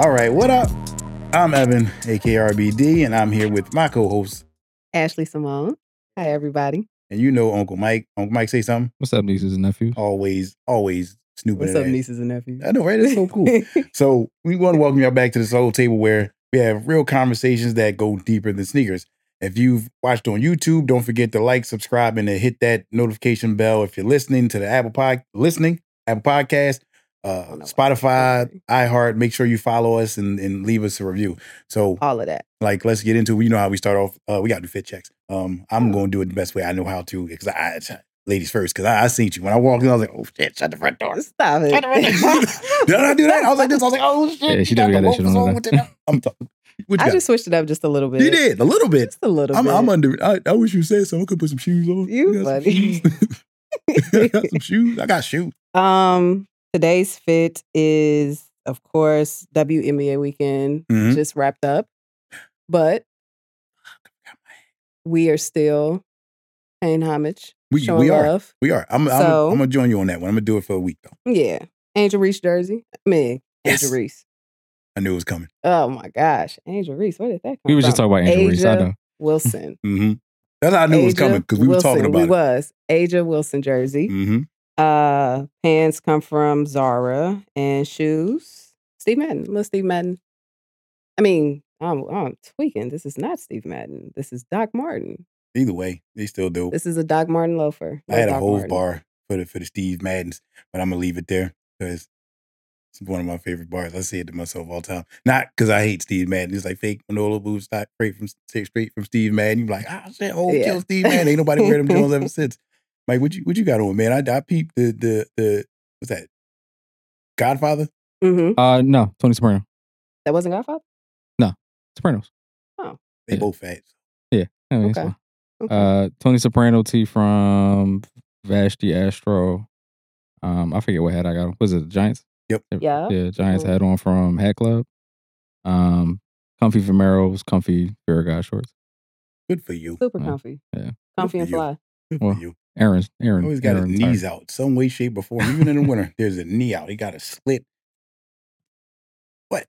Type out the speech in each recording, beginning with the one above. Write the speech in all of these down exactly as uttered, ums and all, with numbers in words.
All right, what up? I'm Evan, aka R B D, and I'm here with my co-host, Ashley Simone. Hi, everybody. And you know Uncle Mike. Uncle Mike, say something. What's up, nieces and nephews? Always, always snooping. What's at up, that. nieces and nephews? I know, right? It's so cool. So we want to welcome y'all back to this whole table where we have real conversations that go deeper than sneakers. If you've watched on YouTube, don't forget to like, subscribe, and to hit that notification bell. If you're listening to the Apple Pod, listening Apple Podcast, uh, oh, no, Spotify, iHeart, make sure you follow us and, and leave us a review. So all of that. Like, let's get into it. You know how we start off. Uh, we got to do fit checks. Um, I'm going to do it the best way I know how to because I, ladies first, because I, I seen you. When I walked in, I was like, oh, shit, shut the front door. Stop it. Shut the front door. Did I do that? I was like this. I was like, oh, shit. Yeah, she definitely got that shit on there. I'm talking. I got? just switched it up just a little bit. You did? A little bit? Just a little I'm, bit. I'm under I, I wish you said so. I could put some shoes on. You funny. I got some shoes. I got shoes. Um, Today's fit is, of course, W N B A weekend mm-hmm. just wrapped up. But we are still paying homage. We, we are. Love. We are. I'm, so, I'm, I'm going to join you on that one. I'm going to do it for a week, though. Yeah. Angel Reese jersey. I mean, yes. Angel Reese. I knew it was coming. Oh, my gosh. Angel Reese. Where did that come from? We were just talking about Angel Aja Reese. I know. Wilson. mm-hmm. That's how I knew Aja it was coming because we Wilson. were talking about we it. We was. Aja Wilson jersey. Mm-hmm. Uh, pants come from Zara and shoes. Steve Madden. Little Steve Madden. I mean, I'm, I'm tweaking. This is not Steve Madden. This is Doc Martin. Either way, they still do. This is a Doc Martin loafer. I had Doc a whole Martin. bar for the for the Steve Maddens, but I'm gonna leave it there because it's one of my favorite bars. I say it to myself all the time. Not because I hate Steve Madden. It's like fake Manolo boots, straight from straight from Steve Madden. You like, ah, shit, oh, yeah. Kill Steve Madden. Ain't nobody wear them Jones ever since. Mike, what you what you got on, man? I I peeped the the the what's that? Godfather? Mm-hmm. Uh, no, Tony Soprano. That wasn't Godfather? No, Sopranos. Oh, they yeah. both fat. Yeah, I mean, okay. okay. Uh, Tony Soprano tee from Vashti Astro. Um, I forget what hat I got on. Was it the Giants? Yep. Yeah. Yeah, Giants hat on from Hat Club. Um, comfy Vomeros, comfy Farragut shorts. Good for you. Super comfy. Yeah. Comfy and fly. Good well, for you. Aaron, Aaron. Always got Aaron his knees out some way, shape, or form. Even in the winter, there's a knee out. He got a split. What?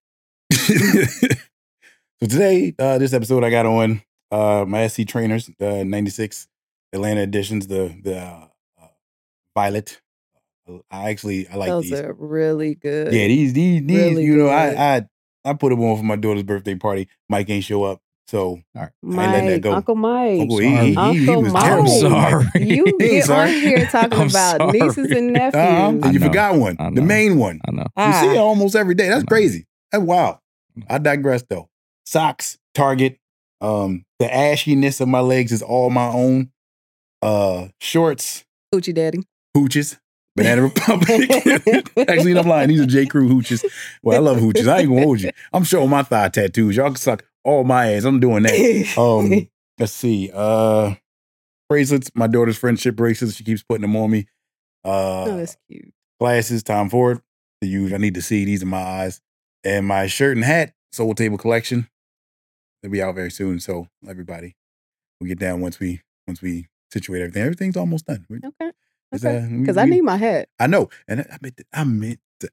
So today, uh, this episode, I got on uh, my S C Trainers, the ninety-six Atlanta editions, the the uh, uh, Violet. I actually I like Those these. Those are really good. Yeah, these these these. Really you know, good. I I I put them on for my daughter's birthday party. Mike ain't show up. So, all right, Mike, I ain't letting that go. Uncle Mike. Uncle, he, he, Uncle he, he was Mike. terrible. I'm sorry. You get sorry. on here talking I'm about sorry. nieces and nephews. Uh-huh. You forgot one. The main one. I know. You see it almost every day. That's I crazy. That's wild. I digress, though. Socks, Target. Um, the ashiness of my legs is all my own. Uh, shorts. Hoochie Daddy. Hooches. Banana Republic. Actually, I'm lying. These are J. Crew hooches. Well, I love hooches. I ain't gonna hold you. I'm showing my thigh tattoos. Y'all can suck all my ass. I'm doing that. Um, let's see. Uh, bracelets. My daughter's friendship bracelets. She keeps putting them on me. Uh, oh, that's cute. Glasses. Tom Ford. The usual. I need to see these in my eyes. And my shirt and hat. Soul Table collection. They'll be out very soon. So everybody, we'll get down once we once we situate everything. Everything's almost done. We're, okay. Because okay. I need my hat. I know. And I meant to, I meant to.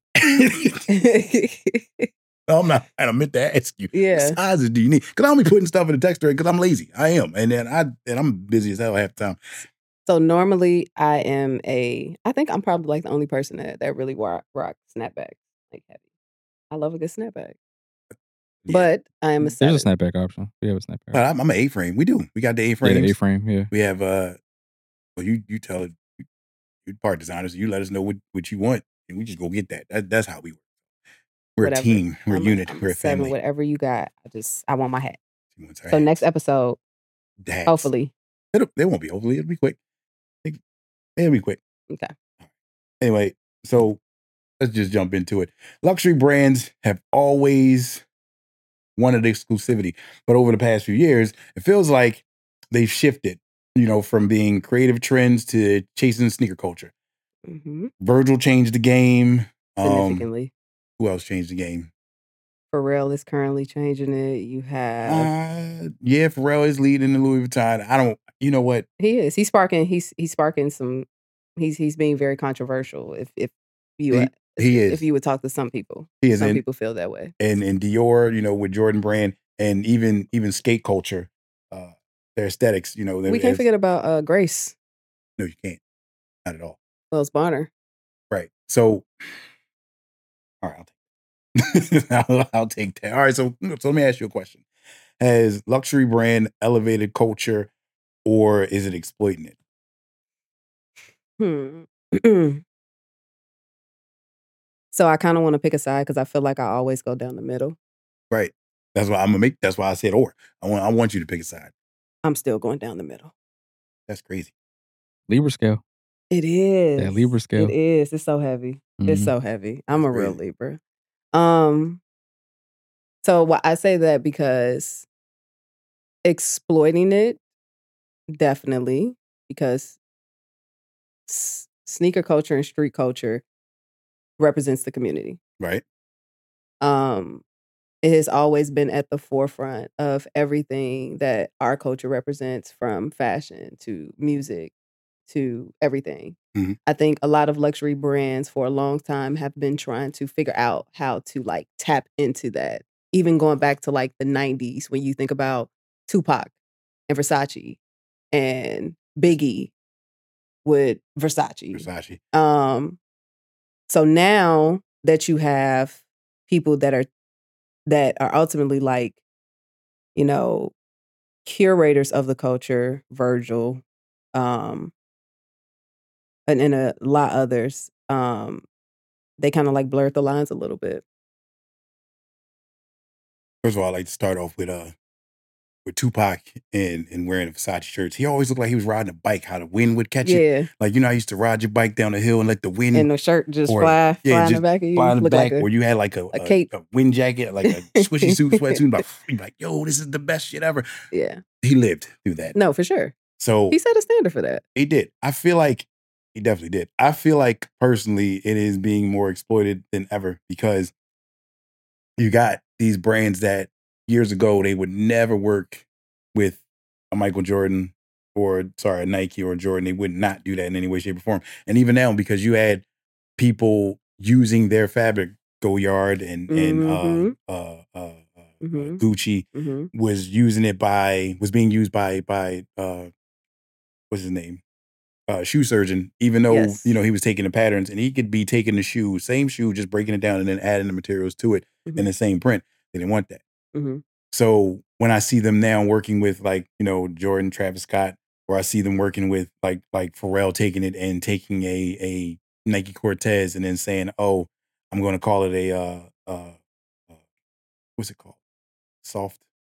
no, I'm not. And I meant to ask you. Yeah. What sizes do you need? Because I don't be putting stuff in the text because I'm lazy. I am. And then I and I'm busy as hell half the time. So normally I am a I think I'm probably like the only person that, that really rock, rock snapbacks like heavy. I love a good snapback. Yeah. But I am a seven. There's a snapback option. We have a snapback. But I'm, I'm an A-frame. We do. We got the A-frames. Yeah, the A-frame, yeah. We have uh well you you tell it. You're part designers. You let us know what, what you want, and we just go get that. that that's how we work. We're whatever. a team. We're I'm a unit. A, We're a seven, family. Whatever you got, I just I want my hat. So hats. Next episode, Hats. hopefully, it'll, they won't be. Hopefully, it'll be quick. It, it'll be quick. Okay. Anyway, so let's just jump into it. Luxury brands have always wanted exclusivity, but over the past few years, it feels like they've shifted. You know, from being creative trends to chasing sneaker culture. Mm-hmm. Virgil changed the game. Significantly. Um, who else changed the game? Pharrell is currently changing it. You have... Uh, yeah, Pharrell is leading the Louis Vuitton. I don't... You know what? He is. He's sparking... He's he's sparking some... He's he's being very controversial. If if you... He, He is. If you would talk to some people, he is. some and, people feel that way. And and Dior, you know, with Jordan Brand, and even even skate culture, uh, their aesthetics, you know, We can't as, forget about uh, Grace. No, you can't. Not at all. Wells Bonner. Right. So, all right, I'll take I'll, I'll take that. All right, so, so let me ask you a question. Has luxury brand elevated culture, or is it exploiting it? Hmm. So I kind of want to pick a side because I feel like I always go down the middle. Right. That's why I'm gonna make. That's why I said or. I want. I want you to pick a side. I'm still going down the middle. That's crazy. Libra scale. It is. That Libra scale. It is. It's so heavy. Mhm. It's so heavy. I'm That's a real crazy. Libra. Um. So wh- I say that because exploiting it, definitely, because s- sneaker culture and street culture represents the community. Right. Um, it has always been at the forefront of everything that our culture represents, from fashion to music to everything. Mhm. I think a lot of luxury brands for a long time have been trying to figure out how to like tap into that. Even going back to like the nineties, when you think about Tupac and Versace and Biggie with Versace. Versace. Um, so now that you have people that are that are ultimately like, you know, curators of the culture, Virgil, um, and, and a lot others, um, they kind of like blurred the lines a little bit. First of all, I like to start off with uh with Tupac and and wearing the Versace shirts. He always looked like he was riding a bike. How the wind would catch it. Yeah. Like, you know, I used to ride your bike down the hill and let the wind And the shirt just or fly, yeah, fly in the just back of you. fly in the Look back, like a, or you had like a, a a, cape. a wind jacket, like a swishy suit, sweatsuit. Like, you'd be like, yo, this is the best shit ever. Yeah. He lived through that. No, for sure. So He set a standard for that. he did. I feel like he definitely did. I feel like personally it is being more exploited than ever, because you got these brands that years ago they would never work with a Michael Jordan or sorry, a Nike or a Jordan. They would not do that in any way, shape, or form. And even now, because you had people using their fabric, Goyard and and Mhm. uh, uh, uh, uh, Mhm. Gucci Mhm. was using it by was being used by by uh, what's his name? Uh, shoe surgeon, even though Yes. you know he was taking the patterns, and he could be taking the shoe, same shoe, just breaking it down and then adding the materials to it in Mhm. the same print. They didn't want that. Mhm. So when I see them now working with like you know Jordan, Travis Scott, or I see them working with like like Pharrell taking it and taking a a Nike Cortez and then saying, "Oh, I'm going to call it a uh, uh, uh, what's it called? Soft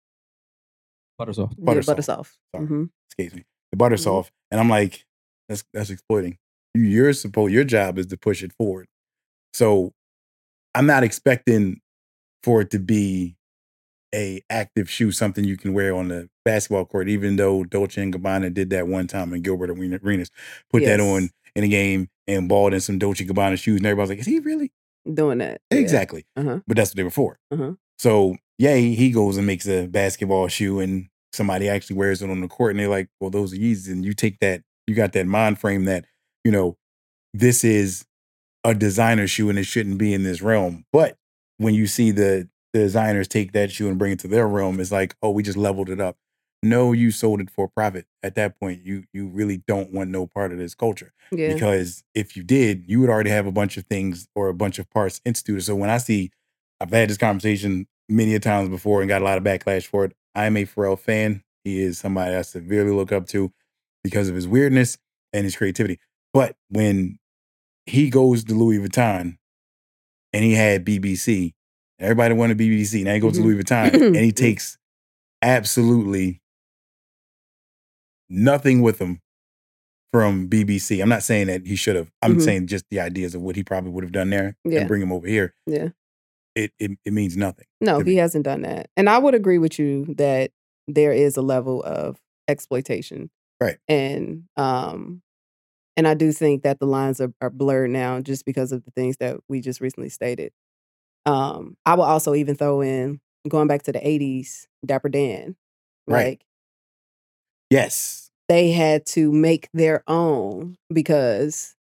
Buttersoft. Yeah, butter butter soft. soft. Sorry, Mhm. excuse me, the butter Mhm. soft." And I'm like, that's that's exploiting. You, you're supposed your job is to push it forward. So I'm not expecting for it to be a active shoe, something you can wear on the basketball court, even though Dolce and Gabbana did that one time and Gilbert Arenas put that on Yes. in a game and balled in some Dolce and Gabbana shoes. And everybody's like, is he really? Doing that. Yeah. Exactly. Uh-huh. But that's what they were for. Uh-huh. So, yay, he goes and makes a basketball shoe and somebody actually wears it on the court and they're like, well, those are Yeezys. And you take that, you got that mind frame that, you know, this is a designer shoe and it shouldn't be in this realm. But when you see the, the designers take that shoe and bring it to their realm, it's like, oh, we just leveled it up. No, you sold it for profit. At that point, you you really don't want no part of this culture. Yeah. Because if you did, you would already have a bunch of things or a bunch of parts instituted. So when I see, I've had this conversation many a times before and got a lot of backlash for it. I'm a Pharrell fan. He is somebody I severely look up to because of his weirdness and his creativity. But when he goes to Louis Vuitton and he had B B C, everybody wanted B B C. Now he goes Mhm. to Louis Vuitton and he Mm. takes absolutely nothing with him from B B C. I'm not saying that he should have. I'm Mhm. saying just the ideas of what he probably would have done there Yeah. and bring him over here. Yeah. It it, it means nothing. No, to he me. hasn't done that. And I would agree with you that there is a level of exploitation. Right. And um and I do think that the lines are, are blurred now just because of the things that we just recently stated. Um, I will also even throw in going back to the eighties, Dapper Dan. Right. Like Yes. they had to make their own because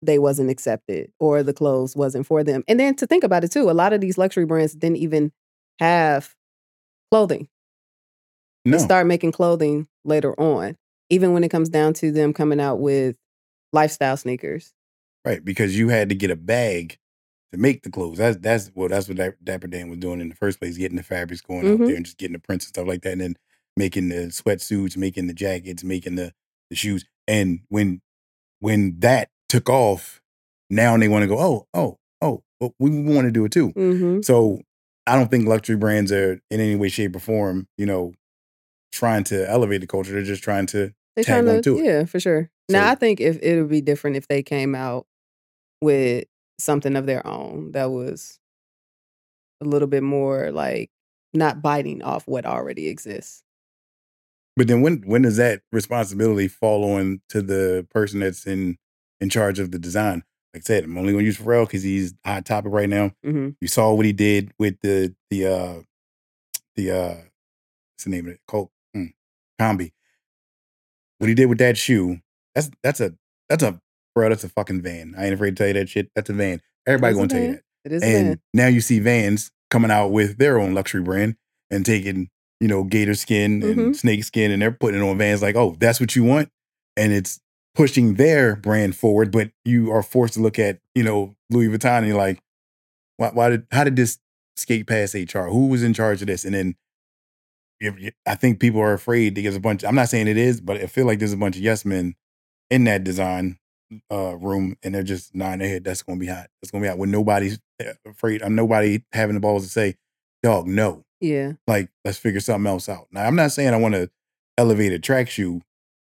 they wasn't accepted or the clothes wasn't for them. And then to think about it too, a lot of these luxury brands didn't even have clothing. No. They start making clothing later on, even when it comes down to them coming out with lifestyle sneakers. Right, because you had to get a bag to make the clothes. That's that's well, that's what Dapper Dan was doing in the first place, getting the fabrics going Mhm. out there and just getting the prints and stuff like that, and then making the sweatsuits, making the jackets, making the, the shoes. And when when that took off, now they want to go, oh, oh, oh, well, we want to do it too. Mm-hmm. So I don't think luxury brands are in any way, shape, or form, you know, trying to elevate the culture. They're just trying to They tag trying on to, to it. yeah, for sure. Now So- I think if it would be different if they came out with something of their own that was a little bit more like not biting off what already exists. But then when when does that responsibility fall on to the person that's in in charge of the design? Like I said, I'm only going to use Pharrell because he's hot topic right now. Mm-hmm. You saw what he did with the the uh the uh what's the name of it? Colt mm, Combi. What he did with that shoe, that's that's a that's a bro, that's a fucking van. I ain't afraid to tell you that shit. That's a van. Everybody It's a gonna tell you van. that. It is a And van. now you see Vans coming out with their own luxury brand and taking, you know, gator skin and Mhm. snake skin, and they're putting it on Vans like, oh, that's what you want? And it's pushing their brand forward, but you are forced to look at, you know, Louis Vuitton and you're like, why, why did, how did this skate past H R? Who was in charge of this? And then if you- I think people are afraid to get a bunch, I'm not saying it is, but I feel like there's a bunch of yes men in that design uh, room, and they're just nodding their head. That's going to be hot. That's going to be hot. When nobody's afraid, I'm nobody having the balls to say, dog, no. Yeah. Like, let's figure something else out. Now, I'm not saying I want to elevate a track shoe.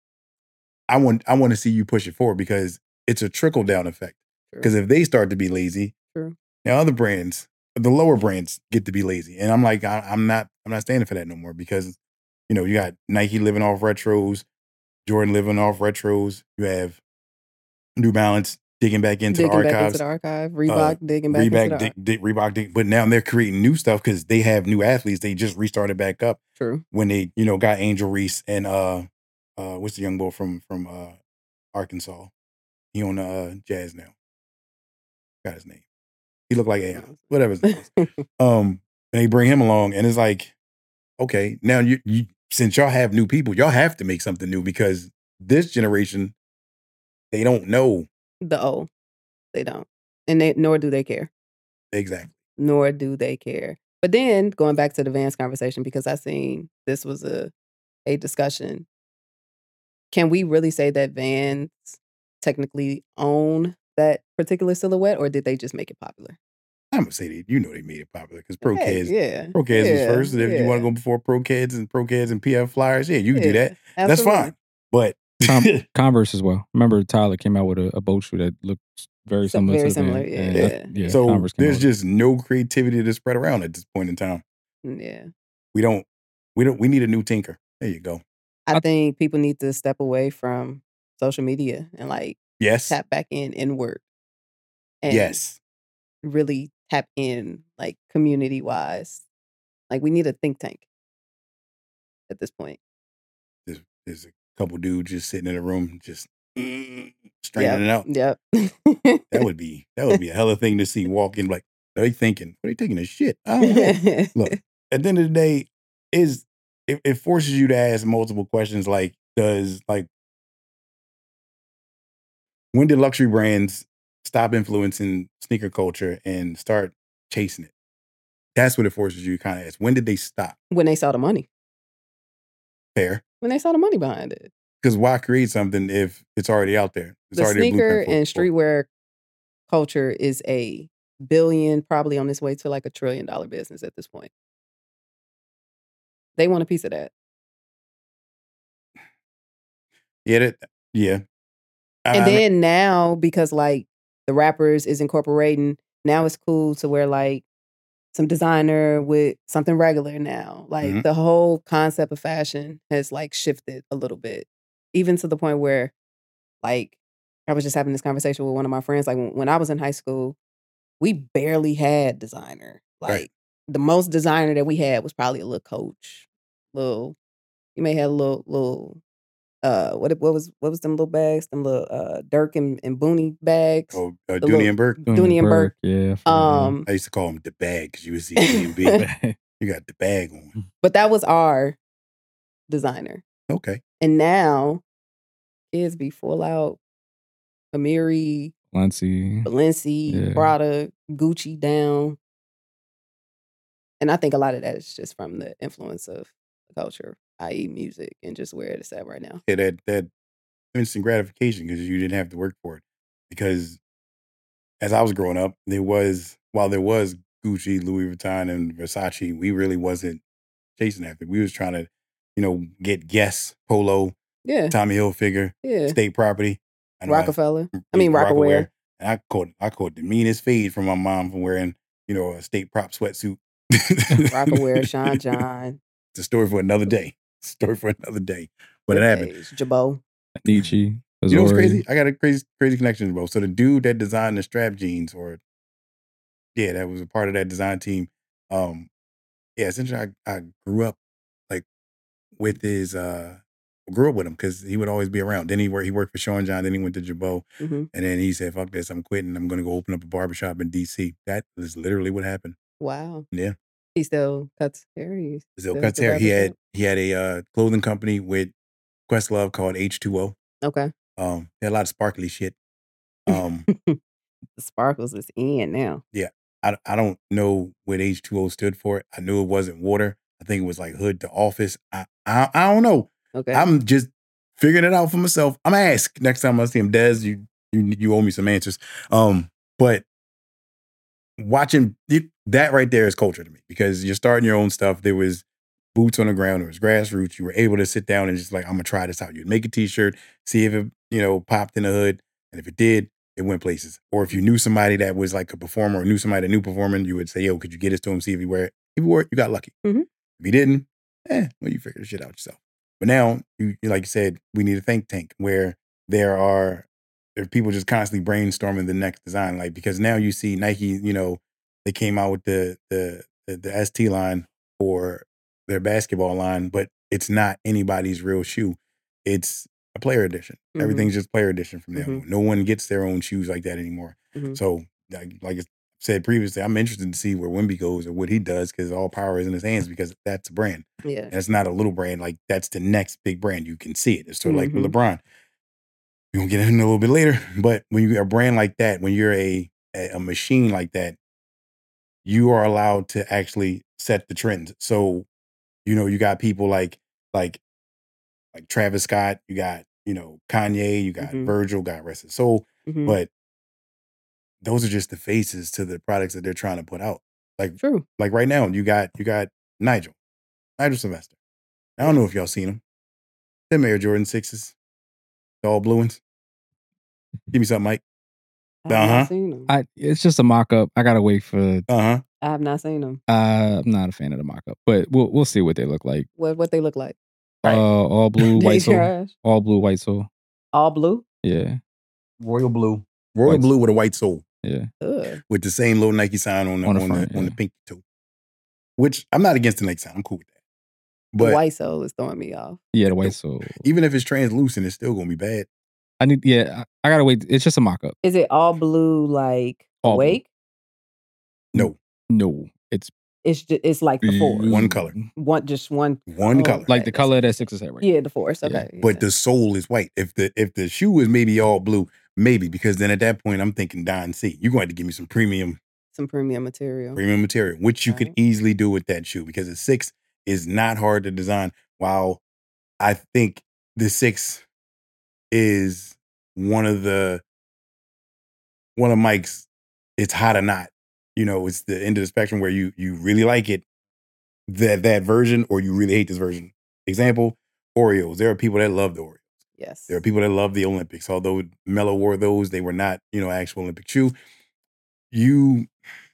I want I want to see you push it forward because it's a trickle down effect. Because if they start to be lazy, True. now other brands, the lower brands, get to be lazy, and I'm like, I, I'm not I'm not standing for that no more because you know you got Nike living off retros, Jordan living off retros. You have New Balance digging back into digging the back archives. into the archive. Reebok uh, digging back Reebok, into the dig, archive. dig, Reebok, dig, but now they're creating new stuff because they have new athletes. They just restarted back up True. when they, you know, got Angel Reese and uh, uh, what's the young boy from from uh, Arkansas? He on the uh, Jazz now. Got his name. He looked like A I. Whatever his name is. Um, and they bring him along, and it's like, okay, now you, you since y'all have new people, y'all have to make something new because this generation, they don't know The O. They don't. And they nor do they care. exactly. Nor do they care. But then going back to the Vans conversation, because I seen this was a a discussion. Can we really say that Vans technically own that particular silhouette, or did they just make it popular? I'm gonna say that you know they made it popular because Pro Hey, Kids, yeah. Pro Kids was yeah, first. And if you want to yeah, go before Pro Kids and Pro Kids and P F Flyers, yeah, you can do yeah, that. That's absolutely. fine. But Com- Converse as well. Remember Tyler came out with a, a boat shoe that looked very So- similar very to the similar, Van. yeah. And I- yeah, so Converse came there's out with just no creativity to spread around at this point in time. Yeah. We don't. We don't. We need a new tinker. There you go. I I- think people need to step away from social media and like Yes. tap back in inward. And Yes. really tap in like community wise. Like we need a think tank at this point. There's, there's a couple dudes just sitting in a room, just mm, straining it out. Yep. That would be that would be a hell of a thing to see. Walk in like, are they thinking? Are they taking a shit? I don't know. Look, at the end of the day, is it, it forces you to ask multiple questions. Like, does like when did luxury brands stop influencing sneaker culture and start chasing it? That's what it forces you to kind of ask. When did they stop? when they saw the money. Fair, When they saw the money behind it. because why create something if it's already out there? It's The already a sneaker blueprint for- and for- streetwear culture is a billion, probably on its way to like a trillion dollar business at this point. They want a piece of that. Yeah, that, yeah. I- And I mean, then now, because like the rappers is incorporating, now it's cool to wear like some designer with something regular now. Like Mhm. the whole concept of fashion has like shifted a little bit, even to the point where like I was just having this conversation with one of my friends. Like when, when I was in high school, we barely had designer. Like Right. the most designer that we had was probably a little Coach, little. You may have a little little uh, what what was what was them little bags? Them little uh, Dirk and, and Booney bags. Oh, uh, The Dooney little- and Burke. Dooney and Burke. Yeah. Um, I used to call them the bag because you would see D and B. You got the bag on. but that was our designer. Okay. And now kids be full out Amiri, Balenci. Balenci, Yeah. Prada, Gucci down. And I think a lot of that is just from the influence of the culture, that is music, and just where it's at right now. Yeah, that that instant gratification because you didn't have to work for it. Because as I was growing up, there was while there was Gucci, Louis Vuitton, and Versace, we really wasn't chasing after. We was trying to, you know, get Guess, Polo, Yeah. Tommy Hilfiger, Yeah. State Property, I know I- Rockefeller. I mean, Rockaware. And I caught I caught the meanest fade from my mom from wearing, you know, a State Prop sweatsuit. Rockaware, Sean John. It's a story for another day. Story for another day. But it happened. Jabot. Nietzsche. You know what's Azori. crazy? I got a crazy, crazy connection, bro. So the dude that designed the strap jeans, or yeah, that was a part of that design team. Um, yeah, essentially, I, I grew up like with his, uh, grew up with him because he would always be around. Then he worked, he worked for Sean John. Then he went to Jabot, Mhm. and then he said, "Fuck this, I'm quitting. I'm going to go open up a barbershop in D C" That is literally what happened. Wow. Yeah, He still cuts hair. He's Still still cuts at the hair. He had barbershop? he had a uh, clothing company with Questlove called H two O. Okay. Um, they had a lot of sparkly shit. Um. The sparkles is in now. I, I don't know what H two O stood for. I knew it wasn't water. I think it was like hood to office. I I, I don't know. Okay. I'm just figuring it out for myself. I'm gonna ask next time I see him. Des, you you you owe me some answers. Um, but watching it, that right there is culture to me because you're starting your own stuff. There was boots on the ground. There was grassroots. You were able to sit down and just like, I'm gonna try this out. You'd make a t-shirt, see if it, you know, popped in the hood. And if it did, it went places. Or if you knew somebody that was like a performer or knew somebody that knew performing, you would say, yo, could you get this to him, see if he wear it? If he wore it, you got lucky. Mhm. If he didn't, eh, well, you figure the shit out yourself. But now, you you- like you said, we need a think tank where there are there are people just constantly brainstorming the next design. Like, because now you see Nike, you know, they came out with the the the, the S T line for their basketball line, but it's not anybody's real shoe. It's a player edition. Mhm. Everything's just player edition from now Mhm. on. No one gets their own shoes like that anymore. Mhm. So, like, like I said previously, I'm interested to see where Wemby goes or what he does because all power is in his hands because that's a brand. Yeah. And it's not a little brand. Like, that's the next big brand. You can see it. It's sort of like with Mhm. LeBron. We're going to get into it a little bit later. But when you're a brand like that, when you're a, a a machine like that, you are allowed to actually set the trends. So, you know, you got people like like like Travis Scott, you got, you know, Kanye, you got Mhm. Virgil, got Rest of Soul, Mhm. but those are just the faces to the products that they're trying to put out. Like True. like right now, you got you got Nigel, Nigel Sylvester. I don't know if y'all seen him. Them Air Jordan sixes, the all blue ones. Give me something, Mike. I have Uh-huh. not seen them. I it's just a mock up. I gotta wait for. Uh huh. I have not seen them. Uh, I'm not a fan of the mock up, but we'll we'll see what they look like. What what they look like? Right. Uh, all blue, They white soul. trash. All blue, white soul. All blue. Yeah, Royal blue, royal White- blue with a white sole, yeah. Ugh. with the same little Nike sign on the On on the the, front, on the yeah. pinky toe. Which I'm not against the Nike sign. I'm cool with that. The But white soul is throwing me off. Yeah, the white soul. even if it's translucent, it's still gonna be bad. I need. Yeah, I, I gotta wait. It's just a mock up. Is it all blue like All blue. Wake? No, No, it's It's just, it's like the force. One color. One just one. one Oh, color. like the okay. color that Sixers had right. Yeah, the force. Yeah. Okay. But yeah. the sole is white. If the if the shoe is maybe all blue, maybe because then at that point I'm thinking Don C. You're going to have to give me some premium some premium material. premium material, which you could Right. easily do with that shoe because the six is not hard to design. While I think the six is one of the one of Mike's. It's hot or not. You know, it's the end of the spectrum where you you really like it, that that version, or you really hate this version. Example: Oreos. There are people that love the Oreos. Yes. There are people that love the Olympics. Although Melo wore those, they were not, you know, actual Olympic shoe. You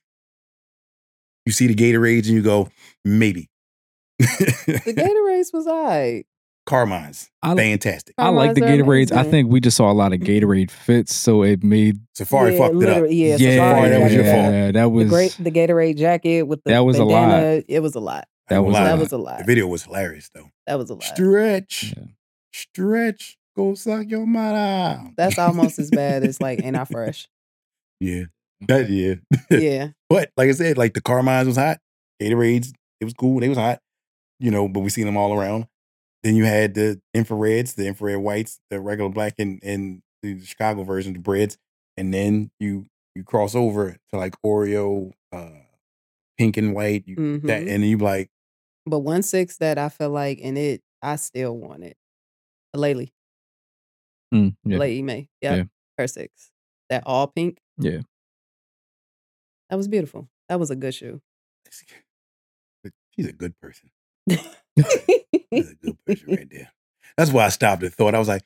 you see the Gatorades and you go, maybe. The Gatorades was all right. Carmine's, I- fantastic. I like the Carmine's are Gatorades. I amazing. think we just saw a lot of Gatorade fits, so it made Safari yeah, fucked it up. literally, Yeah, yeah, Safari, that was your yeah. fault. Yeah, that The was great, the Gatorade jacket with the That was a lot. bandana. It was a lot. That was a That lot. was a lot. The video was hilarious though. That was a lot. Stretch. Yeah. Stretch, go suck your mother. That's almost as bad as like Ain't I Fresh. Yeah. That, yeah. Yeah. But like I said, like the Carmines was hot. Gatorades, it was cool. They was hot. You know, but we seen them all around. Then you had the infrareds, the infrared whites, the regular black and, and the Chicago version, the breads. And then you you cross over to like Oreo, uh, pink and white. You, Mhm. that, and then you like, But one six that I feel like, and it, I still want it. Laylee. Mm, yeah. Laylee May. Yep. Yeah. Her six. That all pink. Yeah. That was beautiful. That was a good shoe. she's a good person. She's a good person right there. That's why I stopped and thought. I was like,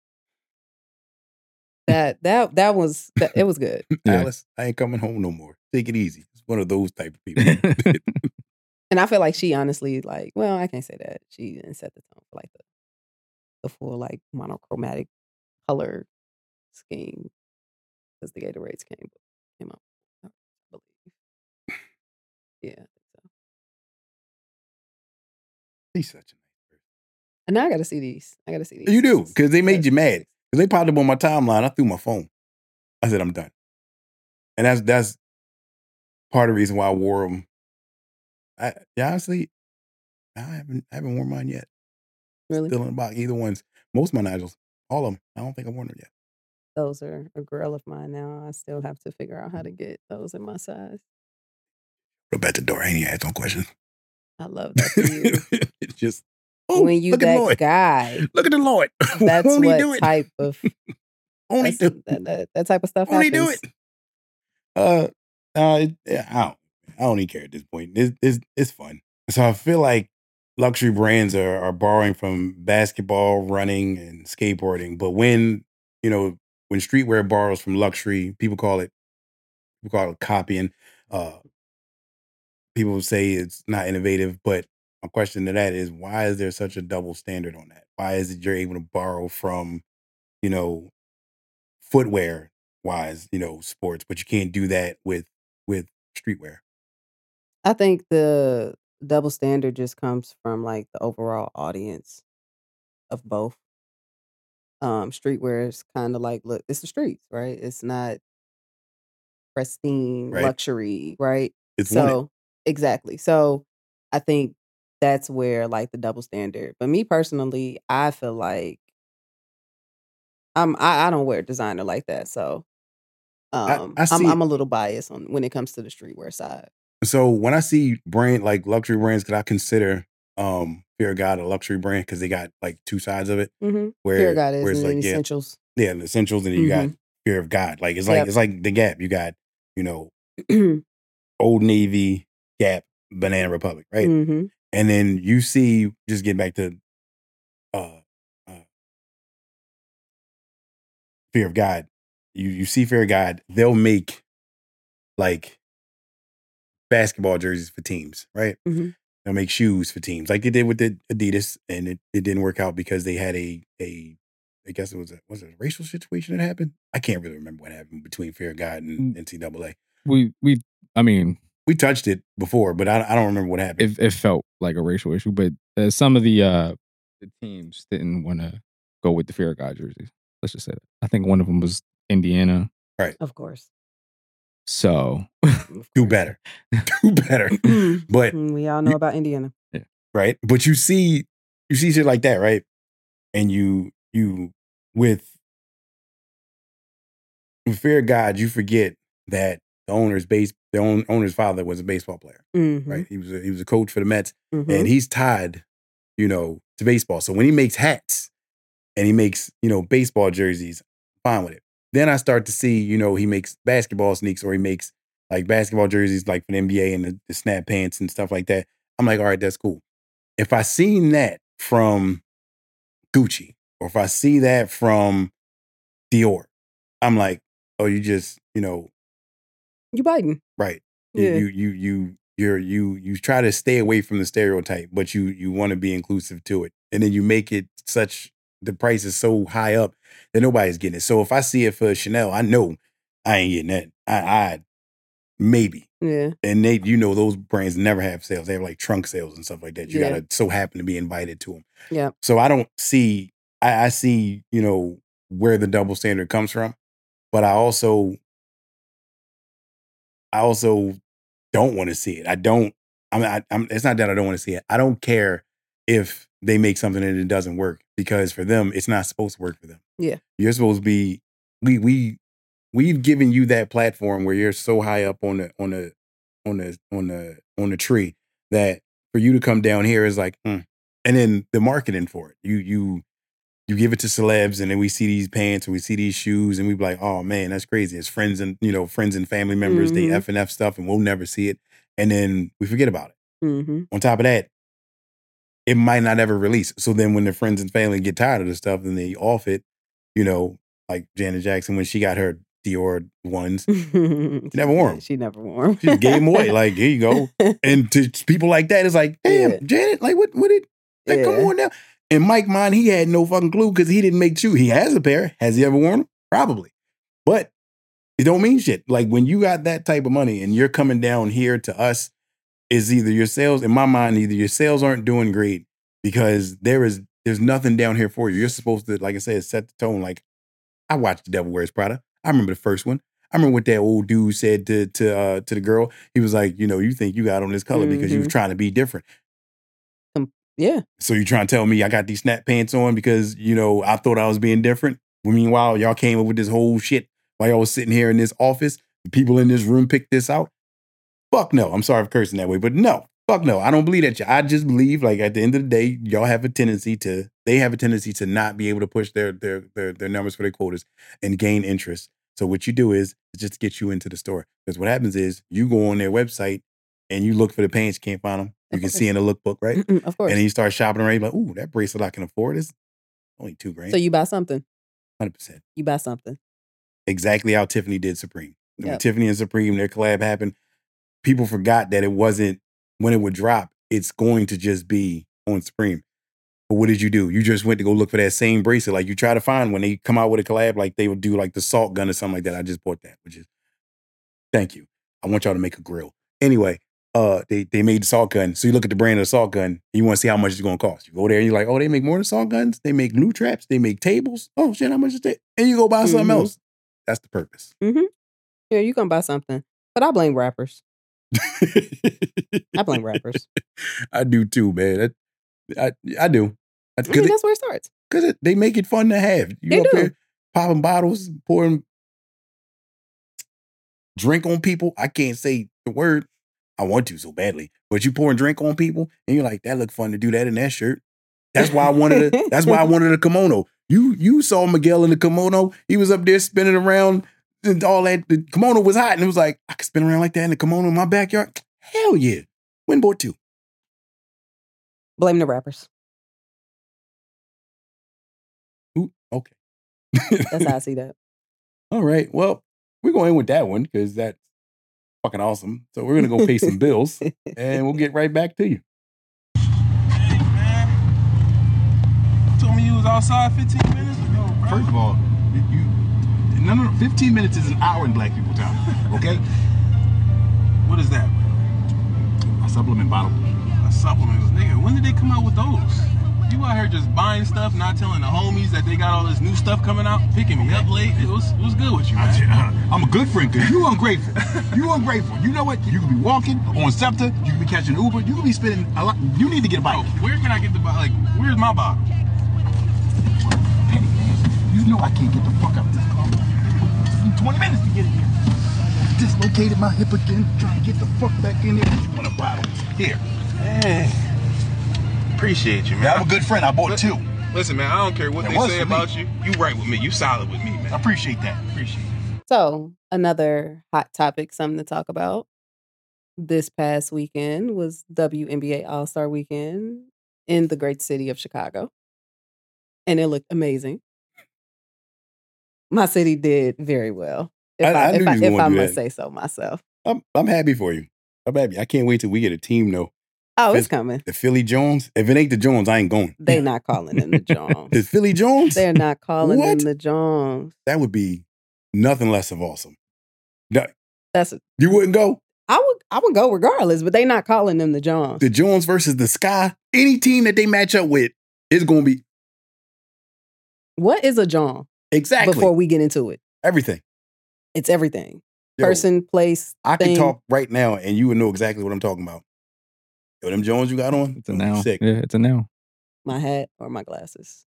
that that that was that, it was good. Yeah. Alice, I ain't coming home no more. Take it easy. It's one of those type of people. And I feel like she honestly, like, well, I can't say that. She didn't set the tone for like the, the full like monochromatic color scheme because the Gatorades came came up. I believe. Yeah. So. He's such a nice person. And now I got to see these. I got to see these. You do, because they made Yes. you mad. Because they popped up on my timeline. I threw my phone. I said, I'm done. And that's that's part of the reason why I wore them. I yeah, honestly, I haven't I haven't worn mine yet. Really? Still in the box. Either ones. Most of my Nigels. All of them. I don't think I've worn them yet. Those are a girl of mine now. I still have to figure out how to get those in my size. Go back to the door. I ain't ask no questions. I love that for you. It's just, oh, when you look at that Lloyd. guy, Look at the Lord. that's Won't he do what it? type of Only that's- do that, that, that type of stuff Won't he happens. do it? Uh, uh, it- yeah, I don't. I don't even care at this point. It's, it's, it's fun. So I feel like luxury brands are, are borrowing from basketball, running, and skateboarding. But when, you know, when streetwear borrows from luxury, people call it, people call it copying. Uh, people say it's not innovative. But my question to that is, why is there such a double standard on that? Why is it you're able to borrow from, you know, footwear wise, you know, sports, but you can't do that with with streetwear? I think the double standard just comes from like the overall audience of both. Um, streetwear is kind of like, look, it's the streets, right? It's not pristine Right. luxury, right? It's wanted. So exactly. So I think that's where like the double standard. But me personally, I feel like I'm I, I don't wear designer like that. So um I I, am see- I'm a little biased on when it comes to the streetwear side. So when I see brand like luxury brands, could I consider um Fear of God a luxury brand because they got like two sides of it? Mm-hmm. Where Fear of God is where it's and then like yeah, essentials. yeah, the essentials, and then you got Fear of God. Like it's like Yep. it's like the Gap. You got, you know, Old Navy, Gap, Banana Republic, right? Mm-hmm. And then you see, just get back to uh, uh Fear of God. You you see Fear of God, they'll make like basketball jerseys for teams, right? Mm-hmm. They'll make shoes for teams, like they did with the Adidas, and it, it didn't work out because they had a a I guess it was a was it a racial situation that happened? I can't really remember what happened between Fear of God and Mm. N C double A. We we I mean, We touched it before, but I, I don't remember what happened. it, it felt like a racial issue, but uh, some of the uh the teams didn't want to go with the Fear of God jerseys. Let's just say that. I think one of them was Indiana. Of course. So Of Do course. better, do better. But Mm, we all know about Indiana. right, but you see, you see shit like that, right? And you you with with Fear of God, you forget that the owner's base, the own, owner's father was a baseball player, Mm-hmm. right? He was a, he was a coach for the Mets, Mm-hmm. and he's tied, you know, to baseball. So when he makes hats and he makes, you know, baseball jerseys, fine with it. Then I start to see, you know, he makes basketball sneaks, or he makes like basketball jerseys, like for the N B A and the, the snap pants and stuff like that. I'm like, all right, that's cool. If I seen that from Gucci, or if I see that from Dior, I'm like, oh, you just, you know, You biting. right. You, Yeah. you, you, you, you're, you, you try to stay away from the stereotype, but you, you want to be inclusive to it. And then you make it such, the price is so high up that nobody's getting it. So if I see it for Chanel, I know I ain't getting that. I, I maybe. Yeah. And they, you know, those brands never have sales. They have like trunk sales and stuff like that. You Yeah. gotta so happen to be invited to them. Yeah. So I don't see I, I see, you know, where the double standard comes from, but I also, I also don't want to see it. I don't. I mean, I, I'm, it's not that I don't want to see it. I don't care if they make something and it doesn't work, because for them, it's not supposed to work for them. Yeah, you're supposed to be. We we we've given you that platform where you're so high up on the on the on the on the on the tree that for you to come down here is like, mm. And then the marketing for it. You you you give it to celebs, and then we see these pants and we see these shoes, and we be like, oh man, that's crazy. It's friends and you know friends and family members. Mm-hmm. They F and F stuff, and we'll never see it, and then we forget about it. Mm-hmm. On top of that, it might not ever release. So then when the friends and family get tired of the stuff, then they off it. You know, like Janet Jackson when she got her Dior ones, she never wore them. She never wore them. She just gave them away. Like, here you go. And to people like that, it's like, damn, Yeah. Janet, like what? What did? Like, Yeah. come on now. And Mike Mine, he had no fucking clue because he didn't make shoes. He has a pair. Has he ever worn them? Probably. But it don't mean shit. Like when you got that type of money and you're coming down here to us, is either your sales, in my mind, either your sales aren't doing great because there is there's nothing down here for you. You're supposed to, like I said, set the tone. Like I watched The Devil Wears Prada. I remember the first one. I remember what that old dude said to to uh, to the girl. He was like, you know, you think you got on this color mm-hmm. because you was trying to be different. Um, yeah. So you trying to tell me I got these snap pants on because, you know, I thought I was being different? Well, meanwhile, y'all came up with this whole shit while y'all was sitting here in this office. The people in this room picked this out. Fuck no. I'm sorry for cursing that way, but no. Fuck no. I don't believe that. I just believe, like, at the end of the day, y'all have a tendency to, they have a tendency to not be able to push their their their, their numbers for their quotas and gain interest. So what you do is just get you into the store. Because what happens is you go on their website and you look for the pants, you can't find them. You can see in the lookbook, right? Mm-mm, of course. And then you start shopping around, you're like, ooh, that bracelet I can afford is only two grand. So you buy something. one hundred percent. You buy something. Exactly how Tiffany did Supreme. When Yep. Tiffany and Supreme, their collab happened, people forgot that it wasn't, when it would drop, it's going to just be on Supreme. But what did you do? You just went to go look for that same bracelet. Like you try to find when they come out with a collab, like they would do like the salt gun or something like that. I just bought that, which is, thank you. I want y'all to make a grill. Anyway, uh, they they made the salt gun. So you look at the brand of the salt gun, and you want to see how much it's going to cost. You go there and you're like, oh, they make more than salt guns? They make glue traps? They make tables? Oh, shit, how much is that? And you go buy something Mhm. else. That's the purpose. Mm-hmm. Yeah, you gonna buy something. But I blame rappers. I blame rappers. I do too, man. I, I, I do. I mean, that's where it starts. Because they make it fun to have. You They up do. there popping bottles, pouring drink on people. I can't say the word. I want to so badly. But you pouring drink on people, and you're like, that look fun to do that in that shirt. That's why I wanted a, that's why I wanted a kimono. You you saw Miguel in the kimono. He was up there spinning around and all that. The kimono was hot, and it was like, I could spin around like that in the kimono in my backyard. Hell yeah. Win board two. Blame the rappers. Ooh, okay. That's how I see that. All right. Well, we're going with that one because that's fucking awesome. So we're going to go pay some bills and we'll get right back to you. Hey, man. You told me you was outside fifteen minutes ago, bro. First of all, you, no, no, no, fifteen minutes is an hour in black people time, okay? What is that, bro? A supplement bottle. A supplement. Nigga, when did they come out with those? You out here just buying stuff, not telling the homies that they got all this new stuff coming out, picking me up late. It was, it was good with you, man. I, I'm a good friend because you ungrateful. You ungrateful. You know what? You could be walking on SEPTA. You could be catching Uber. You could be spending a lot. You need to get a bike. Bro, where can I get the bottle? Like, where's my bottle? Petty, man. You know I can't get the fuck out of this car. It took me twenty minutes to get in here. I dislocated my hip again, trying to get the fuck back in here. You want a bottle? Here. Hey. Appreciate you, man. Yeah, I'm a good friend. I bought two. Listen, man, I don't care what It they was say for me. about you. You right with me. You solid with me, man. I appreciate that. Appreciate it. So, another hot topic, something to talk about. This past weekend was W N B A All-Star Weekend in the great city of Chicago. And it looked amazing. My city did very well. If I- I, I knew if you I, was if gonna I do must that. say so myself. I'm I'm happy for you. I'm happy. I can't wait till we get a team though. Oh, it's Phil- coming. The Philly Jones. If it ain't the Jones, I ain't going. They not calling them the Jones. The Philly Jones? They're not calling What? them the Jones. That would be nothing less of awesome. No, That's you wouldn't go? I would I would go regardless, but they not calling them the Jones. The Jones versus the Sky. Any team that they match up with is going to be. What is a John? Exactly. Before we get into it, Everything. it's everything. Yo, Person, place, I thing. can talk right now and you would know exactly what I'm talking about. Yo, them Jones you got on? It's a Oh, noun. sick. Yeah, it's a noun. My hat or my glasses.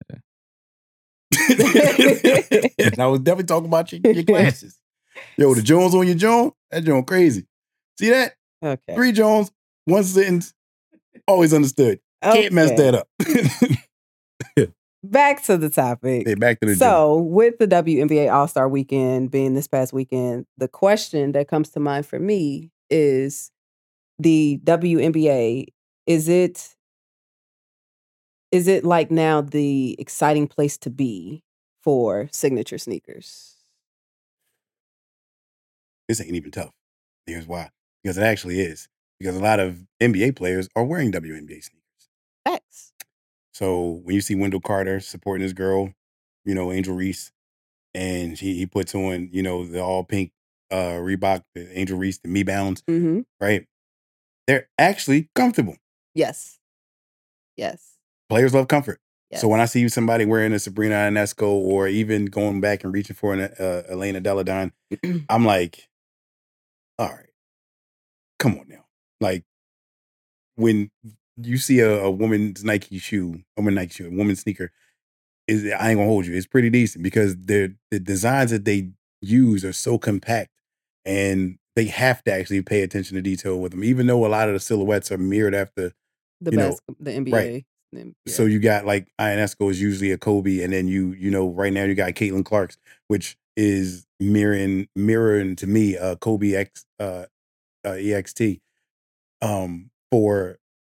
And I was definitely talking about your, your glasses. Yo, the Jones on your Jones? That Jones crazy. See that? Okay. Three Jones, one sentence, always understood. Can't mess Okay. that up. Back to the topic. Hey, back to the So, with the W N B A All-Star Weekend being this past weekend, the question that comes to mind for me is the W N B A, is it is it like now the exciting place to be for signature sneakers? This ain't even tough. Here's why. Because it actually is. Because a lot of N B A players are wearing W N B A sneakers. Facts. So when you see Wendell Carter supporting his girl, you know, Angel Reese, and he, he puts on, you know, the all pink uh, Reebok, the Angel Reese, the Me Bounds, Mm-hmm. right? They're actually comfortable. Yes. Yes. Players love comfort. Yes. So when I see somebody wearing a Sabrina Ionesco or even going back and reaching for an uh, Elena Deladine, I'm like, all right, come on now. Like when you see a, a woman's Nike shoe, a woman Nike shoe, a woman's sneaker, is I ain't gonna hold you. It's pretty decent because the the designs that they use are so compact, and they have to actually pay attention to detail with them. Even though a lot of the silhouettes are mirrored after, the you know, best, the N B A. right. Yeah. So you got like Ionesco is usually a Kobe, and then you you know right now you got Caitlin Clark's, which is mirroring mirroring to me uh Kobe X uh, uh E X T um for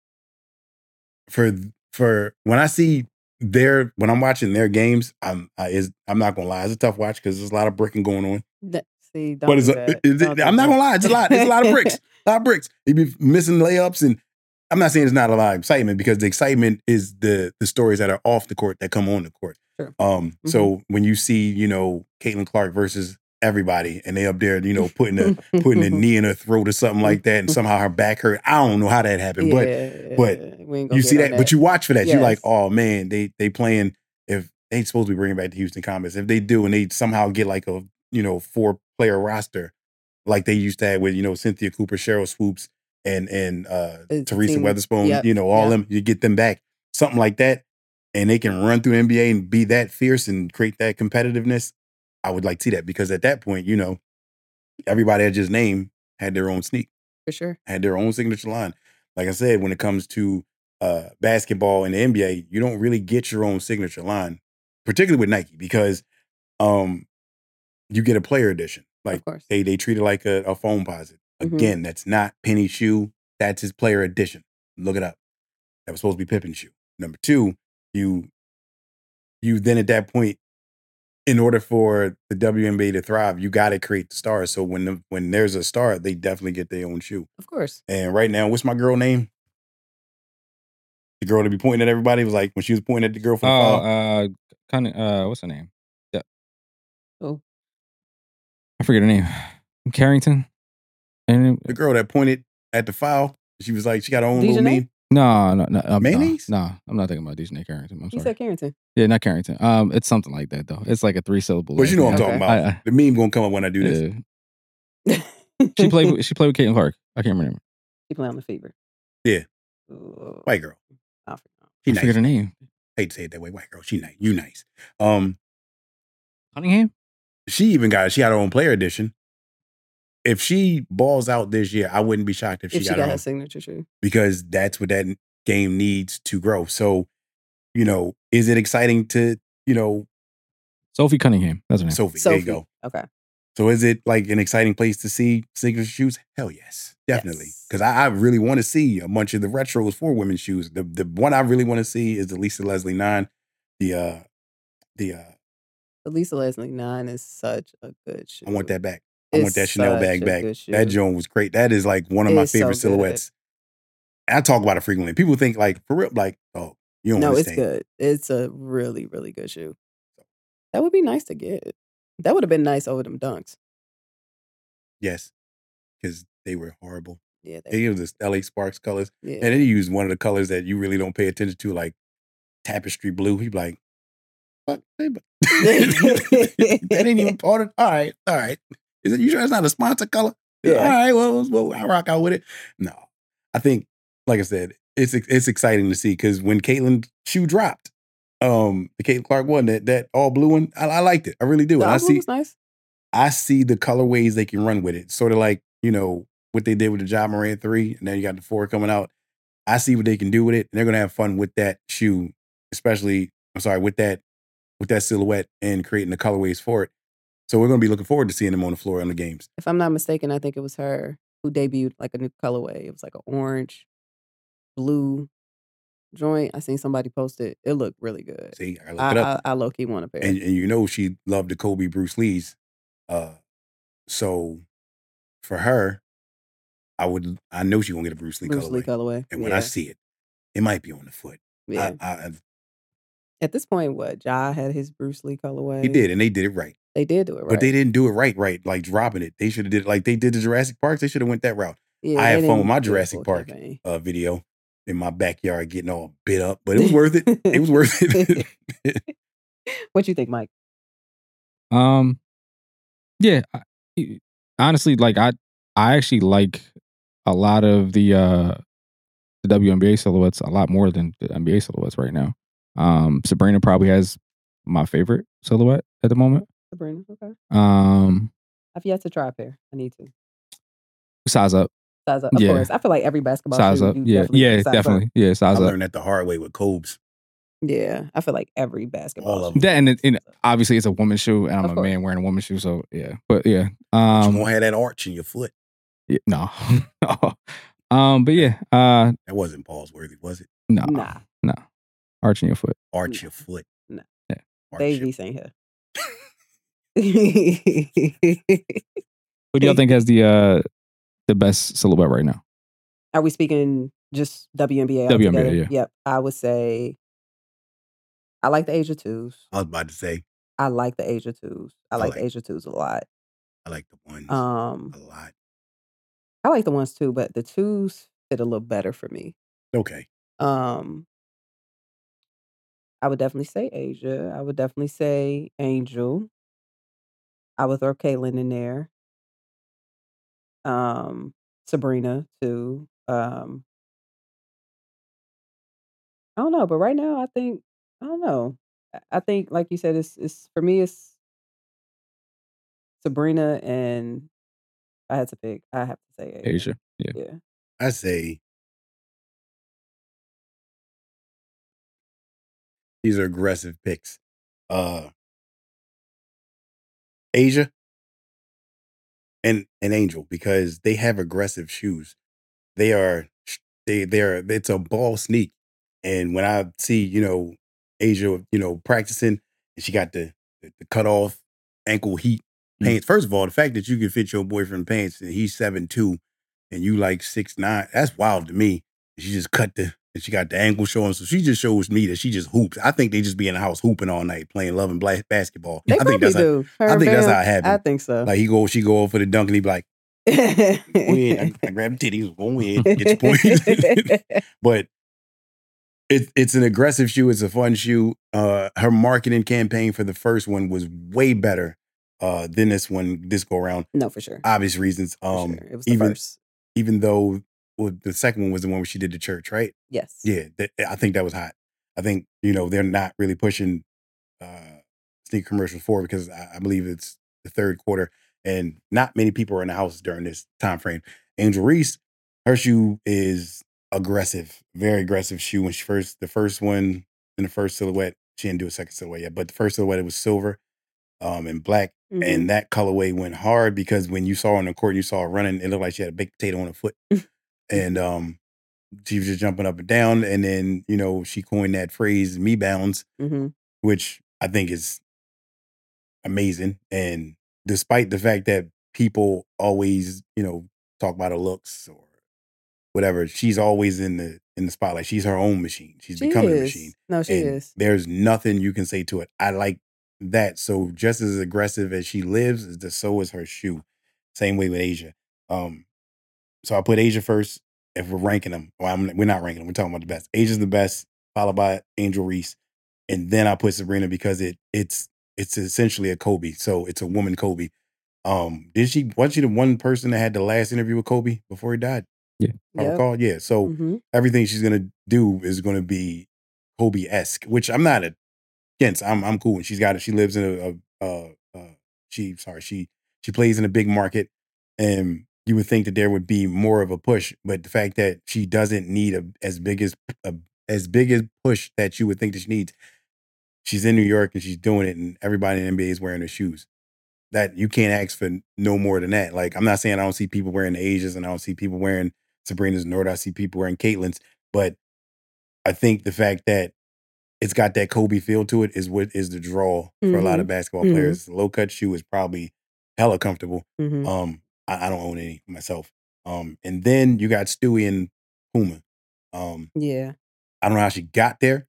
for for when I see their when I'm watching their games, I'm I, is I'm not gonna lie, it's a tough watch because there's a lot of bricking going on. That, see, don't But it's do a, that. it's a- Don't do I'm not that. gonna lie, it's a lot. It's a lot of bricks, a lot of bricks. You be missing layups, and I'm not saying it's not a lot of excitement because the excitement is the the stories that are off the court that come on the court. Sure. Um, so when you see you know Caitlin Clark versus everybody, and they up there, you know, putting a putting a knee in her throat or something like that, and somehow her back hurt. I don't know how that happened, but Yeah, but we ain't gonna you get see on that, but you watch for that. You're like, Yes. oh man, they they playing. If they supposed to be bringing back the Houston Comets, if they do, and they somehow get like a you know four player roster, like they used to have with you know Cynthia Cooper, Cheryl Swoops, and and uh, It's a Teresa team- Weatherspoon, yep, you know all yep. them. You get them back, something like that, and they can run through the N B A and be that fierce and create that competitiveness. I would like to see that because at that point, you know, everybody I just named had their own sneak. For sure. Had their own signature line. Like I said, when it comes to uh, basketball in the N B A, you don't really get your own signature line, particularly with Nike, because um, you get a player edition. Like Of course. they they treat it like a, a phone posit. Mhm. Again, that's not Penny shoe. That's his player edition. Look it up. That was supposed to be Pippen's shoe. Number two, you you then at that point, in order for the W N B A to thrive, you got to create the stars. So when the, when there's a star, they definitely get their own shoe. Of course. And right now, what's my girl name? The girl to be pointing at everybody was like when she was pointing at the girl for the Oh, foul. uh, kind of. Uh, what's her name? Oh, I forget her name. Carrington. And The girl that pointed at the foul, she was like, she got her own little Dejanay? meme. no, no, no, um, Mayonnaise? No, no, I'm not thinking about Dejanay Carrington. I'm you sorry. said Carrington. Yeah, not Carrington. Um, it's something like that though. It's like a three syllable. But you know what I'm Okay. talking about. I- I- the meme gonna come up when I do this. Yeah. She played. With, she played with Caitlin Clark. I can't remember. She played on the Fever. Yeah. Ooh, White girl. I forgot. She I nice. forget her name. Hate to say it that way. White girl. She nice. You nice. Um, Cunningham. she even got she got her own player edition. If she balls out this year, I wouldn't be shocked if she If she got, got her her own. signature shoe. Because that's what that game needs to grow. So, you know, is it exciting to, you know, Sophie Cunningham. That's her name. Sophie, Sophie. there you go. Okay. So is it like an exciting place to see signature shoes? Hell yes, definitely. Yes. Because I, I really want to see a bunch of the retros for women's shoes. The the one I really want to see is the Lisa Leslie nine. The uh the uh The Lisa Leslie nine is such a good shoe. I want that back. I want It's that Chanel such bag a back. good shoe. That joint was great. That is like one of my It's so favorite good. silhouettes. And I talk about it frequently. People think like for real, like, oh, you don't No, it's understand. good. It's a really, really good shoe. That would be nice to get. That would have been nice over them dunks. Yes. Because they were horrible. Yeah. They They, used the L A Sparks colors. yeah. And then he used one of the colors that you really don't pay attention to, like tapestry blue. He'd be like, fuck? That ain't even part of. All right, all right. Is it you sure it's not a sponsor color? Yeah. All right. Well, well, I rock out with it. No, I think, like I said, it's it's exciting to see because when Caitlyn's shoe dropped, um, the Caitlin Clark one, that that all blue one, I, I liked it. I really do. The And I album see, was nice. I see the colorways they can run with it. Sort of like, you know, what they did with the Ja Morant three, and then you got the four coming out. I see what they can do with it, and they're gonna have fun with that shoe, especially, I'm sorry, with that with that silhouette and creating the colorways for it. So we're gonna be looking forward to seeing them on the floor in the games. If I'm not mistaken, I think it was her who debuted like a new colorway. It was like an orange, blue joint. I seen somebody post it. It looked really good. See, I looked I, it up, I, I low key want a pair. and, and you know she loved the Kobe Bruce Lee's. Uh, so for her, I would, I know she gonna get a Bruce Lee Bruce colorway. Lee colorway. And when yeah. I see it, it might be on the foot. yeah. I, I, At this point, what Ja had his Bruce Lee colorway. he did, and they did it right. They did do it right, But they didn't do it right, right, like dropping it. They should have did it like they did the Jurassic Parks. They should have went that route. Yeah, I they had fun with didn't my do a Jurassic full Park campaign. uh, video in my backyard getting all bit up, but it was worth it. It was worth it. What you think, Mike? Um, yeah, I, honestly, like I, I actually like a lot of the uh the W N B A silhouettes a lot more than the N B A silhouettes right now. Um, Sabrina probably has my favorite silhouette at the moment. Sabrina, okay. Um, I've yet to try a pair. I need to. size up, Size up. Of Yeah. course. I feel like every basketball size shoe, up, you yeah, definitely yeah, size up. definitely, yeah, I size up. learned that the hard way with Cobes. Yeah. I feel like every basketball All of shoe. them. That and, it, and size up. obviously it's a woman's shoe, and I'm Of a course. man wearing a woman's shoe, so yeah. But yeah, you um, won't have that arch in your foot. yeah, no, no. Um, but yeah, uh, That wasn't Paul's worthy, was it? no, Nah. no, arching your foot. Arch No. your foot. No. Yeah. Arch Davies ain't here. Who do y'all think has the uh the best silhouette right now? Are we speaking just W N B A? W N B A, altogether? yeah. Yep. I would say I like the Asia twos. I was about to say, I like the Asia twos. I I like, like- the Asia twos a lot. I like the ones Um, a lot. I like the ones too, but the twos fit a little better for me. Okay. Um, I would definitely say Asia. I would definitely say Angel. I would throw Caitlyn in there. Um, Sabrina too. Um, I don't know, but right now I think I don't know. I- I think, like you said, it's it's for me. It's Sabrina, and I had to pick. I have to say Asia. Asia, yeah. Yeah. I say these are aggressive picks. Uh Asia and and Angel, because they have aggressive shoes. They are they they are it's a ball sneak. And when I see, you know, Asia, you know, practicing, and she got the the, the cut off ankle heat pants. First of all, the fact that you can fit your boyfriend pants and he's seven two and you like six nine, that's wild to me. She just cut the and she got the ankle showing. So she just shows me that she just hoops. I think they just be in the house hooping all night, playing love and black basketball. They I probably think that's how, do. Her I and think that's Bam, how it happened. I think so. like he go, she go over for the dunk and he be like, go ahead, I, I grab the titties, go ahead, get your point. But it, it's an aggressive shoe. It's a fun shoe. Uh, her marketing campaign for the first one was way better uh, than this one, this go around. No, for sure. Obvious reasons. For Um, sure. It was the even first. even though well, the second one was the one where she did the church, right? Yes. Yeah, that, I think that was hot. I think, you know, they're not really pushing uh, sneaker commercials forward because I, I believe it's the third quarter and not many people are in the house during this time frame. Angel Reese, her shoe is aggressive, very aggressive shoe. When she first, the first one in the first silhouette, she didn't do a second silhouette yet, but the first silhouette, it was silver um, and black. Mhm. And that colorway went hard because when you saw her on the court and you saw her running, it looked like she had a baked potato on her foot. And um, she was just jumping up and down. And then, you know, she coined that phrase, me bounds, Mhm. which I think is amazing. And despite the fact that people always, you know, talk about her looks or whatever, she's always in the in the spotlight. She's her own machine. She's She becoming a is. machine. No, she And is. there's nothing you can say to it. I like that. So just as aggressive as she lives, is the so is her shoe. Same way with Asia. Um, so I put Asia first. If we're ranking them, well, I'm, we're not ranking them. We're talking about the best. Asia's the best, followed by Angel Reese. and then I put Sabrina because it it's it's essentially a Kobe. So it's a woman Kobe. Um, did she wasn't she the one person that had the last interview with Kobe before he died? Yeah. I Yep. recall. Yeah. So Mhm. everything she's gonna do is gonna be Kobe-esque, which I'm not against. I'm I'm cool. And she's got it. She lives in a, a, a, a she sorry she she plays in a big market, and you would think that there would be more of a push, but the fact that she doesn't need a as big as a, as big as push that you would think that she needs. She's in New York and she's doing it, and everybody in the N B A is wearing her shoes. That you can't ask for no more than that. Like, I'm not saying I don't see people wearing the Asias and I don't see people wearing Sabrina's, nor do I see people wearing Caitlin's, but I think the fact that it's got that Kobe feel to it is what is the draw for a lot of Mhm. basketball Mhm. players. The low cut shoe is probably hella comfortable. Mhm. Um, I, I don't own any myself. Um, and then you got Stewie and Puma. Um, Yeah. I don't know how she got there.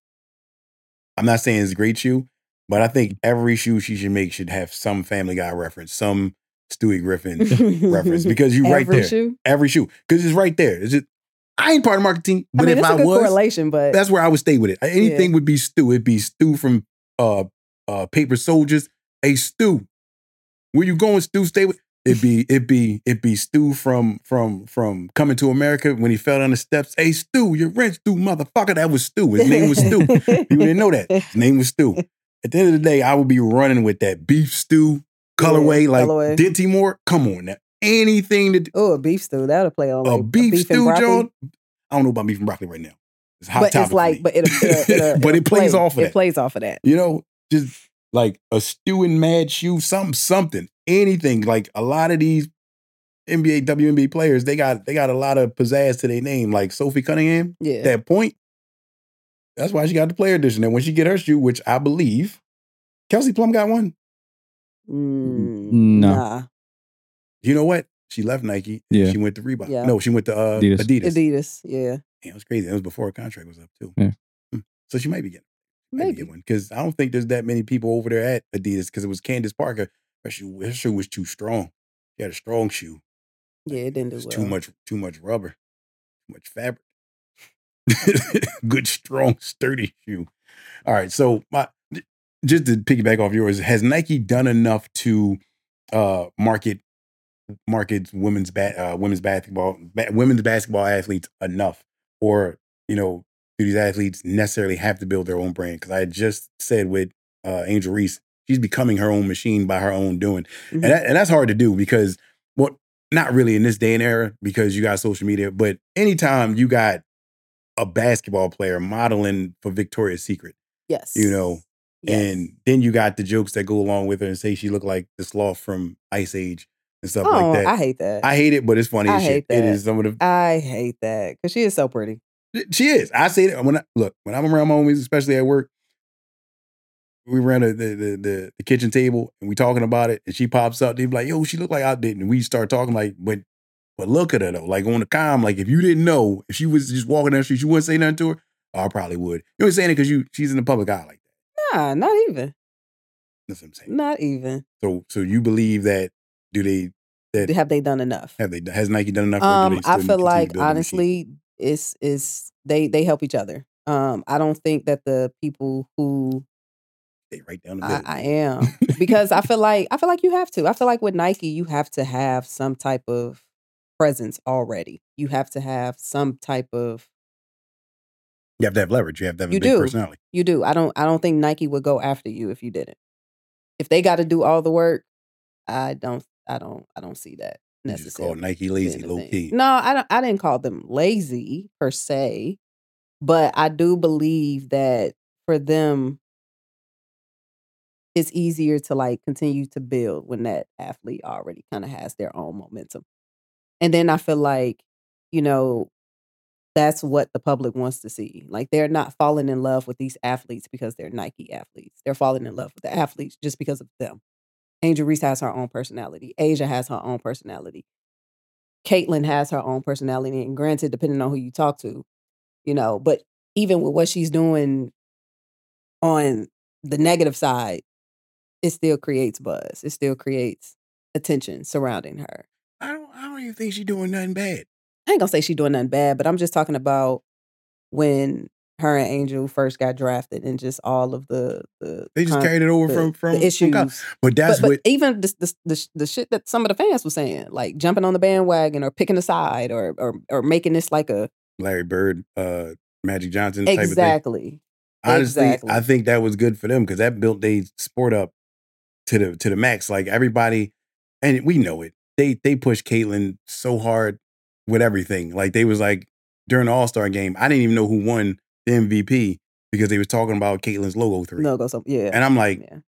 I'm not saying it's a great shoe, but I think every shoe she should make should have some Family Guy reference, some Stewie Griffin reference, because you right Every there. shoe? Every shoe. Because it's right there. It's just, I ain't part of marketing, but I mean, if it's I a good was, correlation, but that's where I would stay with it. Anything Yeah. would be Stu. It'd be Stu from uh uh Paper Soldiers. Hey Stu, where you going, Stu? Stay with it'd be it'd be it'd be Stu from from from Coming to America when he fell down the steps. Hey Stu, you're rent Stu, motherfucker. That was Stu. His name was Stu. You didn't know that. His name was Stu. At the end of the day, I would be running with that beef stew colorway, Yeah, like colorway. Dinty Moore. Come on now. Anything to do. Oh, a beef stew. That'll play on A like beef, and stew, broccoli. John. I don't know about beef and broccoli right now. It's a hot But topic it's like, for me. but it'll, it'll, it'll, but it'll it plays play. off of It that. plays off of that. You know, just like a stew and mad shoe, something, something, anything. Like a lot of these N B A, W N B A players, they got they got a lot of pizzazz to their name. Like Sophie Cunningham, Yeah. that point. That's why she got the player edition. And when she get her shoe, which I believe Kelsey Plum got one. Mm, No. Nah. You know what? She left Nike. And Yeah. She went to Reebok. Yeah. No, she went to uh, Adidas. Adidas. Adidas. Yeah. Damn, it was crazy. It was before her contract was up too. Yeah. Hmm. So she might be getting, might be Maybe. getting one because I don't think there's that many people over there at Adidas because it was Candace Parker. Her shoe, her shoe was too strong. She had a strong shoe. Yeah, it didn't do It's well. too much, too much rubber, too much fabric. Good, strong, sturdy shoe. All right, so my just to piggyback off yours, has Nike done enough to uh, market market women's ba- uh, women's basketball ba- women's basketball athletes enough, or you know, do these athletes necessarily have to build their own brand? Because I just said with uh, Angel Reese, she's becoming her own machine by her own doing, Mhm. and that, and that's hard to do because well, not really in this day and era because you got social media, but anytime you got a basketball player modeling for Victoria's Secret, Yes. you know, Yes. and then you got the jokes that go along with her and say she looked like the sloth from Ice Age and stuff oh, like that. I hate that. I hate it, but it's funny I as shit. hate It that. is some of the I hate that because she is so pretty. she is. I say that when I look when I'm around my homies, especially at work. We ran the the, the the the kitchen table and we talking about it, and she pops up. They be like, "Yo, she look like I did," and we start talking like, "But but look at her though, like on the comm, like if you didn't know, if she was just walking down the street, you wouldn't say nothing to her. Oh, I probably would. You ain't saying it because you she's in the public eye like that. Nah, not even. That's what I'm saying. Not even. So so you believe that? Do they that Have they done enough? have they has Nike done enough? or do Um, they I still feel continue to like build the machine? honestly, it's it's they they help each other. Um, I don't think that the people who They right down the I, middle. I am because I feel like I feel like you have to. I feel like with Nike, you have to have some type of presence already. You have to have some type of You have to have leverage. You have to have a You big do. personality. you do. I don't I don't think Nike would go after you if you didn't. If they got to do all the work, I don't I don't I don't see that You just necessarily. call Nike being lazy, a low thing. key. No, I don't I didn't call them lazy per se, but I do believe that for them it's easier to like continue to build when that athlete already kind of has their own momentum. And then I feel like, you know, that's what the public wants to see. Like they're not falling in love with these athletes because they're Nike athletes. They're falling in love with the athletes just because of them. Angel Reese has her own personality. Asia has her own personality. Caitlin has her own personality. And granted, depending on who you talk to, you know, but even with what she's doing on the negative side, it still creates buzz. It still creates attention surrounding her. I don't. I don't even think she's doing nothing bad. I ain't gonna say she's doing nothing bad, but I'm just talking about when her and Angel first got drafted and just all of the the They just con- carried it over the, from from, the from college. issues. But that's but, but what even the, the the the shit that some of the fans were saying, like jumping on the bandwagon or picking a side or or or making this like a Larry Bird, uh, Magic Johnson type of thing. exactly. Honestly, exactly. I think that was good for them because that built their sport up to the to the max. Like everybody, and we know it. They they pushed Caitlyn so hard with everything. Like they was like during the All Star game, I didn't even know who won the M V P because they was talking about Caitlyn's logo three. No, go so yeah. And I'm like, yeah.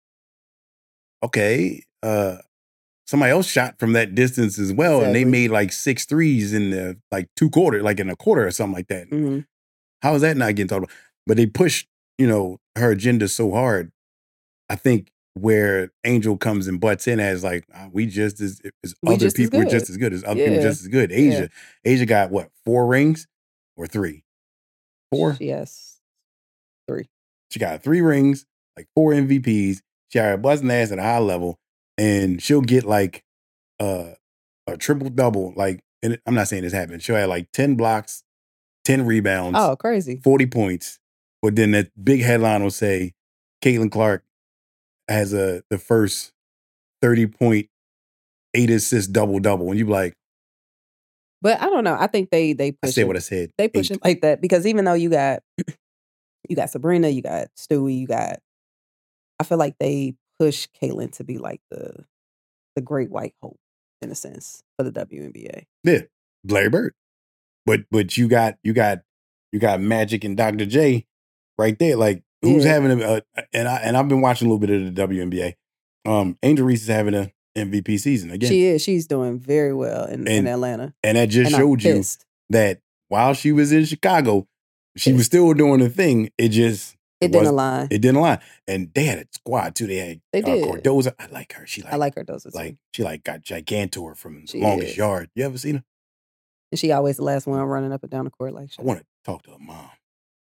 okay, uh, somebody else shot from that distance as well, and they Exactly. made like six threes in the like two quarter, like in a quarter or something like that. Mhm. How is that not getting talked about? But they pushed, you know, her agenda so hard. I think where Angel comes and butts in as like, uh, we just as, as We other just as people, we're good. just as good as other people, Yeah. just as good. Asia, Asia got what, four rings or three? Four? She has three. She got three rings, like four M V Ps. She had her busting ass at a high level, and she'll get like uh, a triple double. Like, and I'm not saying this happened. She'll have like ten blocks, ten rebounds, Oh, crazy. forty points. But then that big headline will say, Caitlin Clark has a the first thirty point, eight assist double double, and you be like, But I don't know. I think they they I push said it. what I said. They push Eight. it like that because even though you got you got Sabrina, you got Stewie, you got. I feel like they push Caitlyn to be like the the great white hope in a sense for the W N B A. Yeah, Larry Bird. But but you got you got you got Magic and Doctor J right there. Like who's Yeah. having a, a and I and I've been watching a little bit of the W N B A. Um, Angel Reese is having a M V P season again. She is. She's doing very well in, in And- Atlanta. And that just And I'm showed you pissed. that while she was in Chicago, she was Pissed. still doing the thing. It just It didn't was- align. It didn't align. And they had a squad too. They had They uh, did. Cordoza. I like her. She like, I like her those. like she like got Gigantor from the She longest is. yard. You ever seen her? And she always the last one running up and down the court like I shit. want to talk to her mom,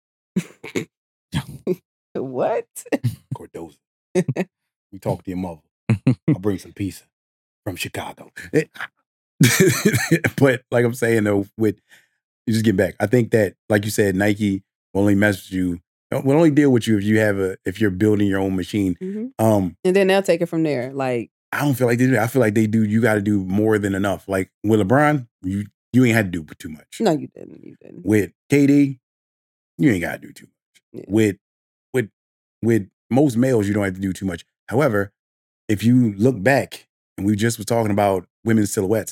What? Cordoza. You talk to your mother. I'll bring some pizza from Chicago. It- but like I'm saying though, with you just get back. I think that, like you said, Nike will only mess with you. Will only deal with you if you have a if you're building your own machine. hmm Um, And then they'll take it from there. Like, I don't feel like they do. I feel like they do. You got to do more than enough. Like with LeBron, you you ain't had to do too much. no, you didn't. You didn't. With K D, you ain't got to do too much. Yeah. With with with most males, you don't have to do too much. However, if you look back, and we just was talking about women's silhouettes,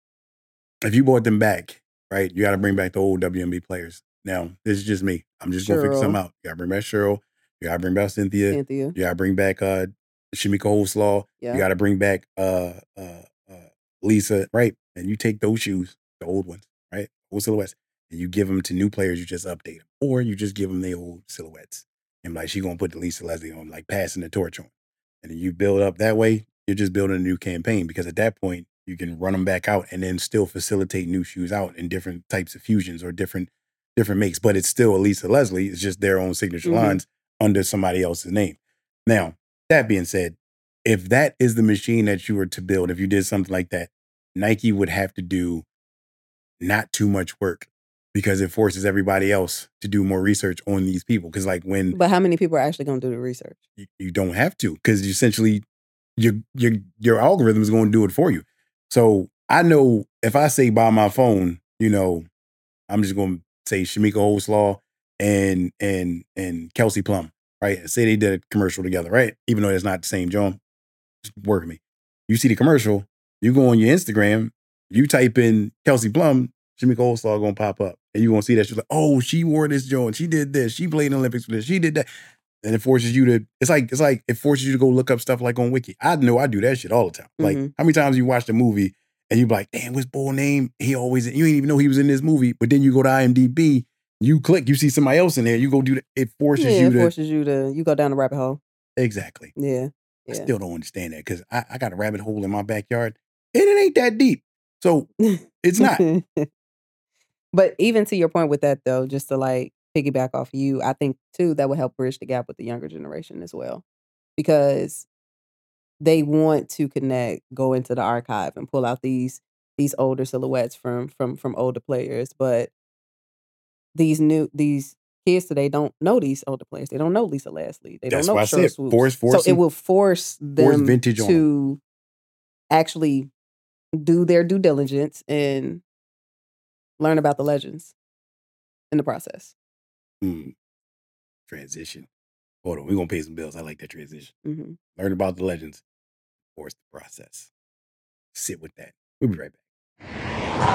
if you brought them back, right, you got to bring back the old W N B A players. Now, this is just me. I'm just gonna figure Cheryl. something out. You got to bring back Cheryl. You got to bring back Cynthia. Cynthia. You got to bring back uh, Shamika Holslaw. Yeah. You got to bring back uh, uh, uh, Lisa, right? And you take those shoes, the old ones, right, old silhouettes, and you give them to new players. You just update them, or you just give them the old silhouettes. And like she gonna put the Lisa Leslie on, like passing the torch on, and then you build up that way. You're just building a new campaign because at that point you can run them back out and then still facilitate new shoes out in different types of fusions or different different makes. But it's still a Lisa Leslie. It's just their own signature Mhm. lines under somebody else's name. Now, that being said, if that is the machine that you were to build, if you did something like that, Nike would have to do not too much work because it forces everybody else to do more research on these people. Because like when But how many people are actually going to do the research? you, you don't have to, because essentially your your your algorithm is going to do it for you. So I know if I say by my phone, you know, I'm just going to say Shamika Holslaw and and and Kelsey Plum, right? And say they did a commercial together, right? Even though it's not the same John, just work with me. You see the commercial, you go on your Instagram, you type in Kelsey Plum, Shamika Holslaw gonna pop up, and you gonna see that she's like, oh, she wore this joint, she did this, she played in the Olympics for this, she did that. And it forces you to, it's like, it's like it forces you to go look up stuff like on Wiki. I know I do that shit all the time. Like, Mhm. how many times you watch the movie and you be like, damn, what's boy name? He always, you ain't even know he was in this movie. But then you go to I M D B, you click, you see somebody else in there, you go do that. It forces Yeah, you it to, forces you to, you go down the rabbit hole. exactly. Yeah. I Yeah. still don't understand that because I, I got a rabbit hole in my backyard and it ain't that deep. So it's not. But even to your point with that, though, just to like piggyback off you, I think too that would help bridge the gap with the younger generation as well, because they want to connect, go into the archive, and pull out these these older silhouettes from from from older players. But these new these kids today don't know these older players. They don't know Lisa Leslie. They That's don't know why I Cheryl said Swoops. force- force so it them- will force them vintage on to actually do their due diligence and learn about the legends in the process. Mm. Transition. Hold on, we're gonna pay some bills. I like that transition. hmm Learn about the legends. Force the process. Sit with that. We'll be right back.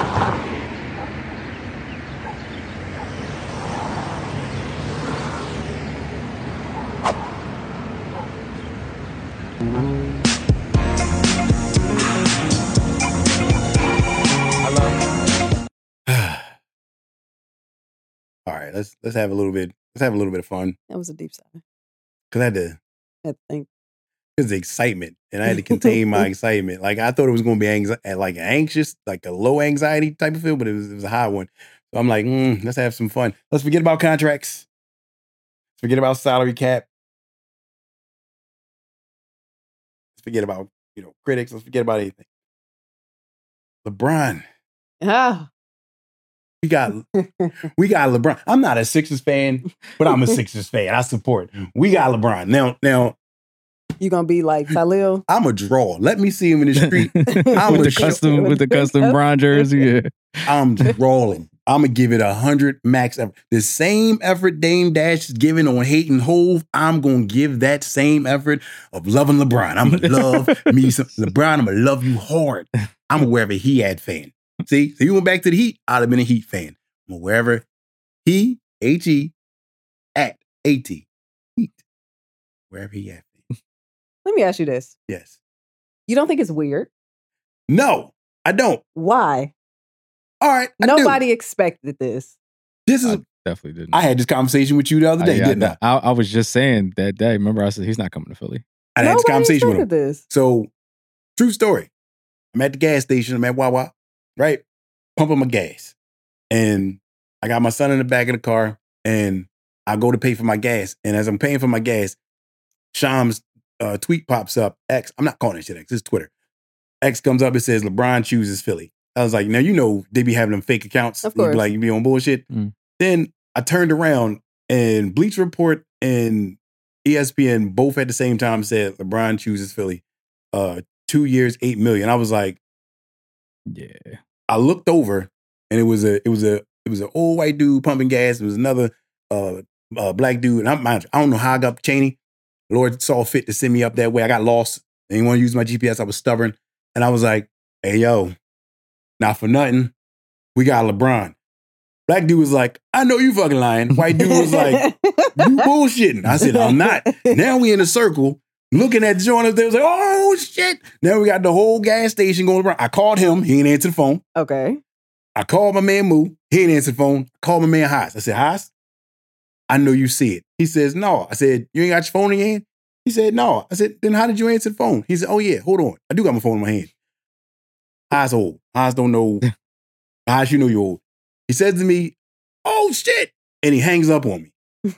All right, let's let's have a little bit. Let's have a little bit of fun That was a deep sigh. because I had to. I think. Because the excitement, and I had to contain my excitement. Like I thought it was going to be anxi- like anxious, like a low anxiety type of feel, but it was, it was a high one. So I'm like, mm, let's have some fun. Let's forget about contracts. Let's forget about salary cap. Let's forget about you know critics. Let's forget about anything. LeBron, Ah. we got we got LeBron. I'm not a Sixers fan, but I'm a Sixers fan. I support. We got LeBron now. Now You gonna be like Khalil? I'm a draw. Let me see him in the street. I'm with a the show- custom with the custom Bron jersey. Yeah. I'm drawing. I'm gonna give it a hundred max effort. The same effort Dame Dash is giving on hating Hove, I'm gonna give that same effort of loving LeBron. I'm gonna love me some LeBron. I'm gonna love you hard. I'm a wherever he had fan. See, so you went back to the Heat. I'd have been a Heat fan. I'm a wherever he H E at A T Heat wherever he at. Let me ask you this. Yes. You don't think it's weird? No, I don't. Why? All right. I do. Nobody expected this. This is. I definitely didn't. I had this conversation with you the other I- day, yeah, didn't I? I, I was just saying that day. Remember, I said he's not coming to Philly. I had this Nobody conversation with him. expected this. So, true story. I'm at the gas station. I'm at Wawa, right? Pumping my gas. And I got my son in the back of the car, and I go to pay for my gas. And as I'm paying for my gas, Sham's uh, tweet pops up. X, I'm not calling that shit X, it's Twitter. X comes up and says, LeBron chooses Philly. I was like, now, you know, they be having them fake accounts. Of You be course. like, you be on bullshit. Mm. Then I turned around, and Bleacher Report and E S P N both at the same time said LeBron chooses Philly. Uh, two years, eight million. I was like, Yeah. I looked over, and it was a, it was a, it was an old white dude pumping gas. It was another uh, uh black dude, and I'm, I don't know how I got up Cheney. Lord saw fit to send me up that way. I got lost. They didn't want to use my G P S. I was stubborn, and I was like, "Hey, yo, not for nothing, we got LeBron." Black dude was like, "I know you fucking lying." White dude was like, "You bullshitting." I said, "I'm not." Now we in a circle looking at the joint. They was like, "Oh shit!" Now we got the whole gas station going around. I called him. He didn't answer the phone. Okay. I called my man Moo. He didn't answer the phone. I called my man Haas. I said, Haas, I know you see it. He says, no. I said, you ain't got your phone in your hand? He said, no. I said, then how did you answer the phone? He said, oh yeah, hold on. I do got my phone in my hand. Haas old. Haas don't know. Haas, you know you're old. He says to me, oh shit. And he hangs up on me.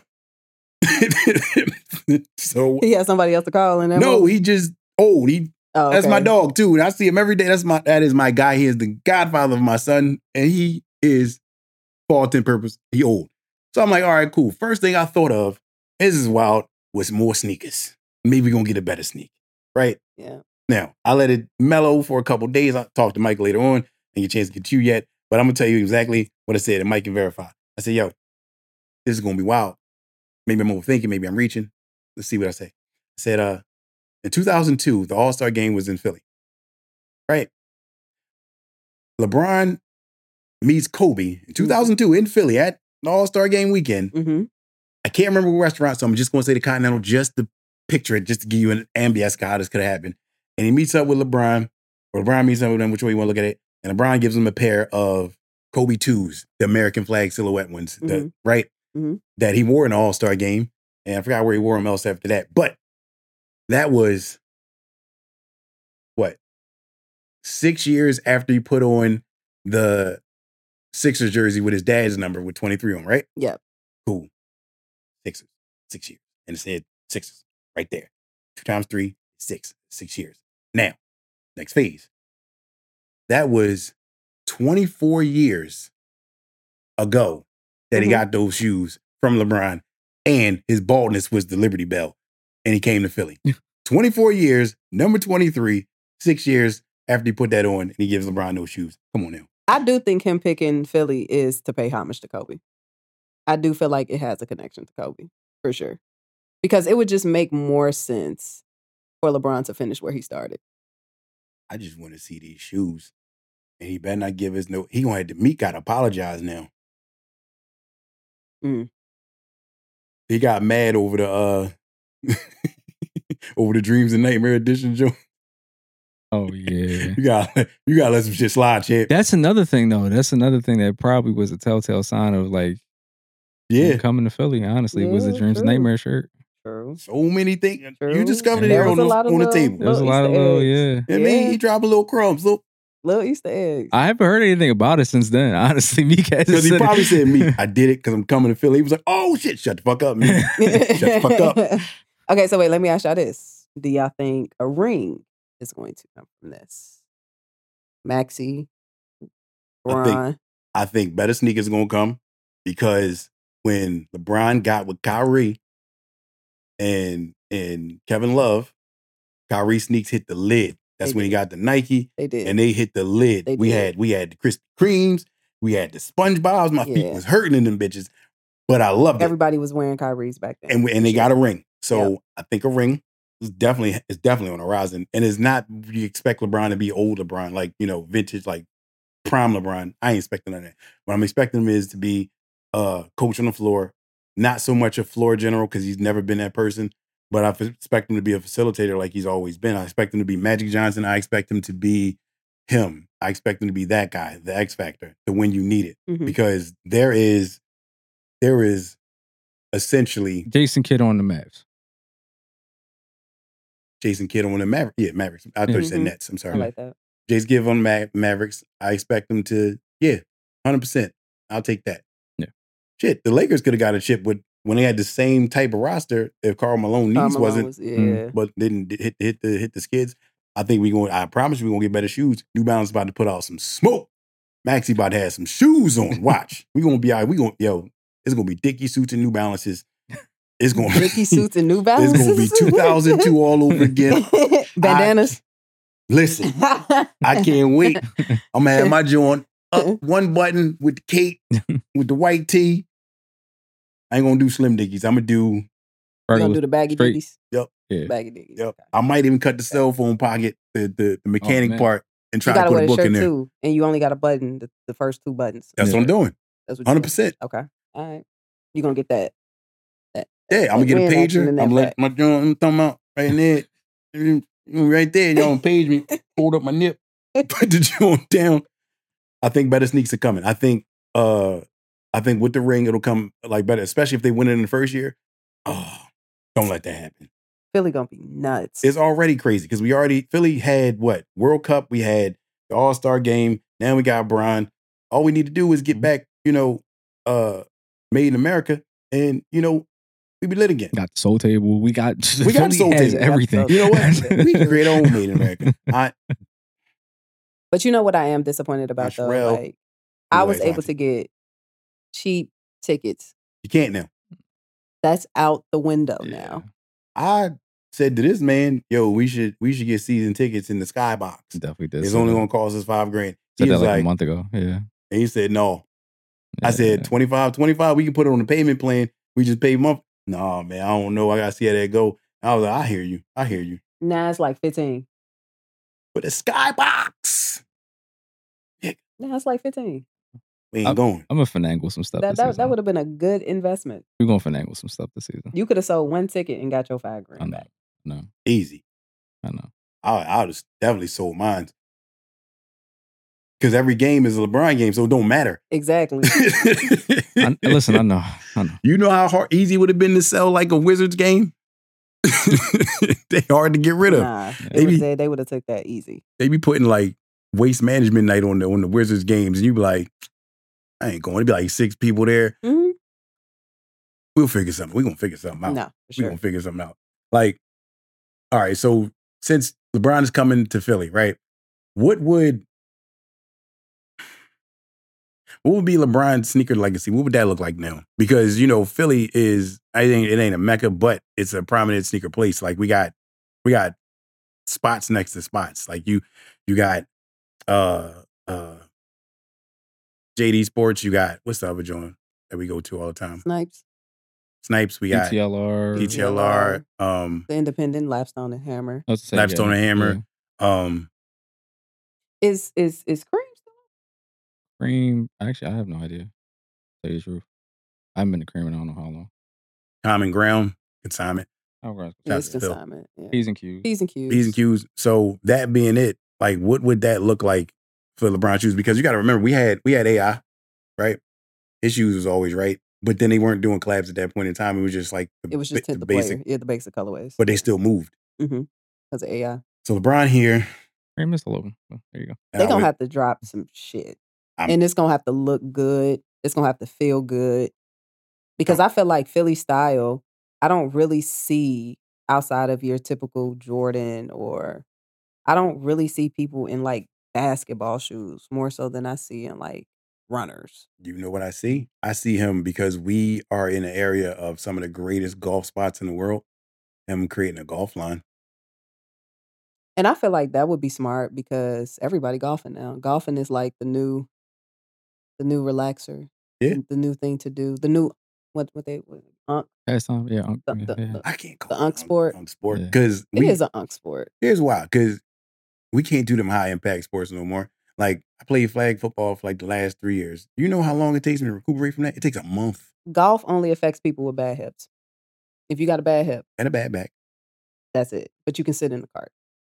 So He had somebody else to call in that no, moment? he just old. He Oh, That's my okay. dog too. And I see him every day. That's my that is my guy. He is the godfather of my son. And he is, for all intent and purpose, he old. So I'm like, all right, cool. First thing I thought of, this is wild, was more sneakers. Maybe we're gonna get a better sneak. Right? Yeah. Now, I let it mellow for a couple days. I'll talk to Mike later on and get a chance to get you yet. But I'm gonna tell you exactly what I said, and Mike can verify. I said, yo, this is gonna be wild. Maybe I'm overthinking, maybe I'm reaching. Let's see what I say. I said, uh, in two thousand two, the All-Star game was in Philly. Right? LeBron meets Kobe in two thousand two in Philly at the All-Star game weekend. Mm-hmm. I can't remember what restaurant, so I'm just going to say the Continental just to picture it, just to give you an ambience of how this could have happened. And he meets up with LeBron, or LeBron meets up with him, which way you want to look at it. And LeBron gives him a pair of Kobe twos, the American flag silhouette ones, the- Mhm. right? Mhm. That he wore in the All-Star game. And I forgot where he wore them else after that. But that was, what, six years after he put on the Sixers jersey with his dad's number with twenty-three on, right? Yep. Cool. Sixers, six years. And it said Sixers right there. Two times three, six, six years. Now, next phase. That was twenty-four years ago that he Mhm. got those shoes from LeBron, and his baldness was the Liberty Bell, and he came to Philly. twenty-four years, number twenty-three, six years after he put that on, and he gives LeBron those shoes. Come on now. I do think him picking Philly is to pay homage to Kobe. I do feel like it has a connection to Kobe, for sure. Because it would just make more sense for LeBron to finish where he started. I just want to see these shoes. And he better not give us no. He gonna have to. Meek got to apologize now. Mm. He got mad over the uh over the Dreams and Nightmare edition joke. Oh yeah. You got you got to let some shit slide, champ. That's another thing though. That's another thing that probably was a telltale sign of like Yeah, him coming to Philly. Honestly, was the Yeah, Dreams and true. Nightmare shirt. True. so many things. True. You discovered it There here was on, a the, lot of on the little- table. There was a Little lot of Easter little, eggs. yeah. I mean, Yeah. he dropped a little crumbs, look, Little Easter eggs. I haven't heard anything about it since then. Honestly, Meek hasn't because he said probably it. said, "Me, I did it because I'm coming to Philly." He was like, "Oh shit, shut the fuck up, man." Shut the fuck up. Okay, so wait, let me ask y'all this. Do y'all think a ring is going to come from this? Maxie, I think- Ron. I think better sneakers gonna come because when LeBron got with Kyrie and and Kevin Love, Kyrie sneaks hit the lid. That's They when he did. got the Nike, They did. and they hit the lid. They we did. had we had the Krispy Kremes, we had the SpongeBob's. My feet Yeah. was hurting in them bitches, but I loved it. Everybody was wearing Kyrie's back then. and we, and they got a ring. So Yep. I think a ring is definitely is definitely on the horizon. And it's not you expect LeBron to be old LeBron, like you know, vintage, like prime LeBron. I ain't expecting none of that. What I'm expecting him is to be a coach on the floor, not so much a floor general because he's never been that person. But I expect him to be a facilitator like he's always been. I expect him to be Magic Johnson. I expect him to be him. I expect him to be that guy, the X factor, the when you need it. Mhm. Because there is, there is essentially Jason Kidd on the Mavs. Jason Kidd on the Mavericks. Yeah, Mavericks. I thought you said Mhm. Nets. I'm I sorry. like that. Jason Kidd on Ma- Mavericks. I expect him to, yeah, one hundred percent. I'll take that. Yeah. Shit, the Lakers could have got a chip with when they had the same type of roster if Karl Malone Karl knees Malone wasn't, was- yeah. but didn't hit hit the hit the skids. I think we going. I promise you, we gonna get better shoes. New Balance about to put out some smoke. Maxie about to have some shoes on. Watch, we gonna be out. We gonna yo. It's gonna be Dickie suits and New Balances. It's gonna Dickie suits and New It's Balances. gonna be two thousand two all over again. Bandanas. Listen, I can't wait. I'm gonna have my joint up one button with the cape with the white tee. I ain't gonna do Slim Dickies. I'm gonna do. You gonna Regular. do the baggy straight. diggies? Yep. Yeah. Baggy diggies. Yep. Okay. I might even cut the cell phone pocket, the the, the mechanic man. part, and You try to gotta put wear a the book shirt in there. too, and you only got to button the, the first two buttons. That's Yeah. what I'm doing. That's what one hundred you're percent. Okay. All right. You gonna get that? That. Yeah, I'm gonna get a Ran action pager. in that I'm like back. my joint. I'm talking about right in there, Mm, right there. Y'all on page me. Hold up my nip. Put the joint down. I think better sneaks are coming. I think. uh I think with the ring it'll come like better, especially if they win it in the first year. Oh, don't let that happen. Philly gonna be nuts. It's already crazy because we already Philly had what World Cup. We had the All Star game. Now we got Brian. All we need to do is get back, you know, uh, Made in America, and you know, we be lit again. Got the Soul Table. We got We got the Philly Soul has Table. everything. You know what? We can create our own Made in America. I But you know what I am disappointed about though? Sherelle. Like I was Anyways, able Auntie. to get cheap tickets. you can't now. That's out the window Yeah. now. I said to this man, "Yo, we should we should get season tickets in the Skybox. Definitely did. It's say only that. gonna cost us five grand." Said He that was like, like, a month ago. Yeah. and he said, "No." I Yeah. said twenty-five, twenty-five, we can put it on the payment plan. We just pay month. No, man, I don't know. I gotta see how that go. I was like, I hear you. I hear you. Now it's like fifteen. But the Skybox, Now it's like fifteen. we ain't I'm- going. I'm gonna finagle some stuff. That this that, season. that would have been a good investment. We're gonna finagle some stuff this season. You could have sold one ticket and got your five I grand know. back. No, Easy. I know. I I would have definitely sold mine. Because every game is a LeBron game, so it don't matter. Exactly. I, listen, I know. I know. You know how hard, easy it would have been to sell like a Wizards game? They hard to get rid of. Nah, Yeah. it Maybe- was, they, they would have took that easy. They be putting like waste management night on the on the Wizards games, and you be like, I ain't going. It'd be like six people there. Mhm. We'll figure something. We're gonna figure something out. No, for We're sure. gonna figure something out. Like, all right, so since LeBron is coming to Philly, right? What would what would be LeBron's sneaker legacy? What would that look like now? Because you know, Philly is I think it ain't a mecca, but it's a prominent sneaker place. Like we got we got spots next to spots. Like you you got uh uh J D Sports, you got what's the other joint that we go to all the time? Snipes. Snipes, we got P T L R. P T L R, um, The Independent, Lapstone and Hammer. Let's say, Lapstone yeah, and Hammer. yeah. Um, Is is is Cream still? Cream. Actually, I have no idea. To tell you the truth, I haven't been to Cream in I don't know how long. Common Ground, Consignment, Oh, right. Yeah, it's Shots to Phil. consignment. Yeah. P's and Q's. P's and Q's. P's and Q's. So that being it, like, what would that look like for LeBron shoes? Because you got to remember, we had we had A I, right? His shoes was always right, but then they weren't doing collabs at that point in time. It was just like the, It was just the, the, the basic, player. Yeah, the basic colorways. but they still moved. Mm-hmm. Because of A I. So LeBron here, Cream is a little. Oh, there you go. They're I going would- to have to drop some shit. I'm- and it's going to have to look good. It's going to have to feel good. Because I feel like Philly style, I don't really see outside of your typical Jordan or I don't really see people in like basketball shoes more so than I see in like runners. You know what I see? I see him because we are in an area of some of the greatest golf spots in the world. Him creating a golf line. And I feel like that would be smart because everybody golfing now. Golfing is like the new the new relaxer. Yeah. The, the new thing to do. The new what what they what, unk, Last time, yeah. um, the, yeah, the, yeah. the- I can't call The it unk sport? Unk sport Yeah. because it we. is an unk sport. Here's why, because we can't do them high impact sports no more. Like I played flag football for like the last three years. You know how long it takes me to recuperate from that? It takes a month Golf only affects people with bad hips. If you got a bad hip, and a bad back. that's it. But you can sit in the cart.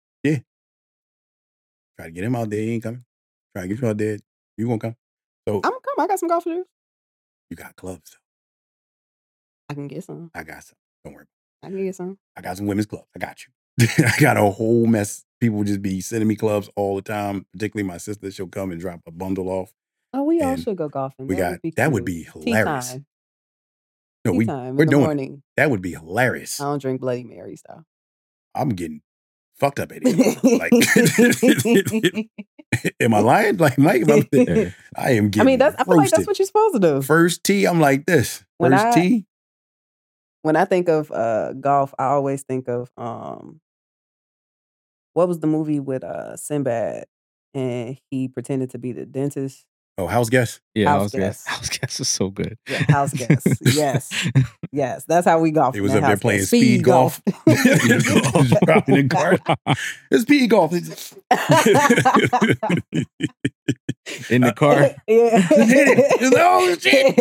Try to get him out there. He ain't coming. Try to get you out there. You won't come. So I'm gonna come. I got some golf shoes. you got clubs. Though. I can get some. I got some. Don't worry. I can get some. I got some women's clubs. I got you. I got a whole mess. People just be sending me clubs all the time. Particularly my sister. She'll come and drop a bundle off. Oh, we all And should go golfing. We That got would be that would cute. be Tea hilarious. time. No, Tea we time we're in the doing it. morning. That would be hilarious. I don't drink Bloody Marys though. I'm getting fucked up at it. Like, am I lying? Like Mike, am I, Yeah. I am getting. I mean, that's. I feel like roasted. that's what you're supposed to do. First tee, I'm like this. When First I- tee, When I think of uh, golf, I always think of um, what was the movie with uh, Sinbad and he pretended to be the dentist. oh, house guest. Yeah, House house guest. guest. House guest is so good. Yeah, house guest. Yes. Yes, that's how we golf. He was man, up there house playing guest. speed golf. Just dropping in the cart. It's speed golf. In the car. Yeah. It's like, oh shit!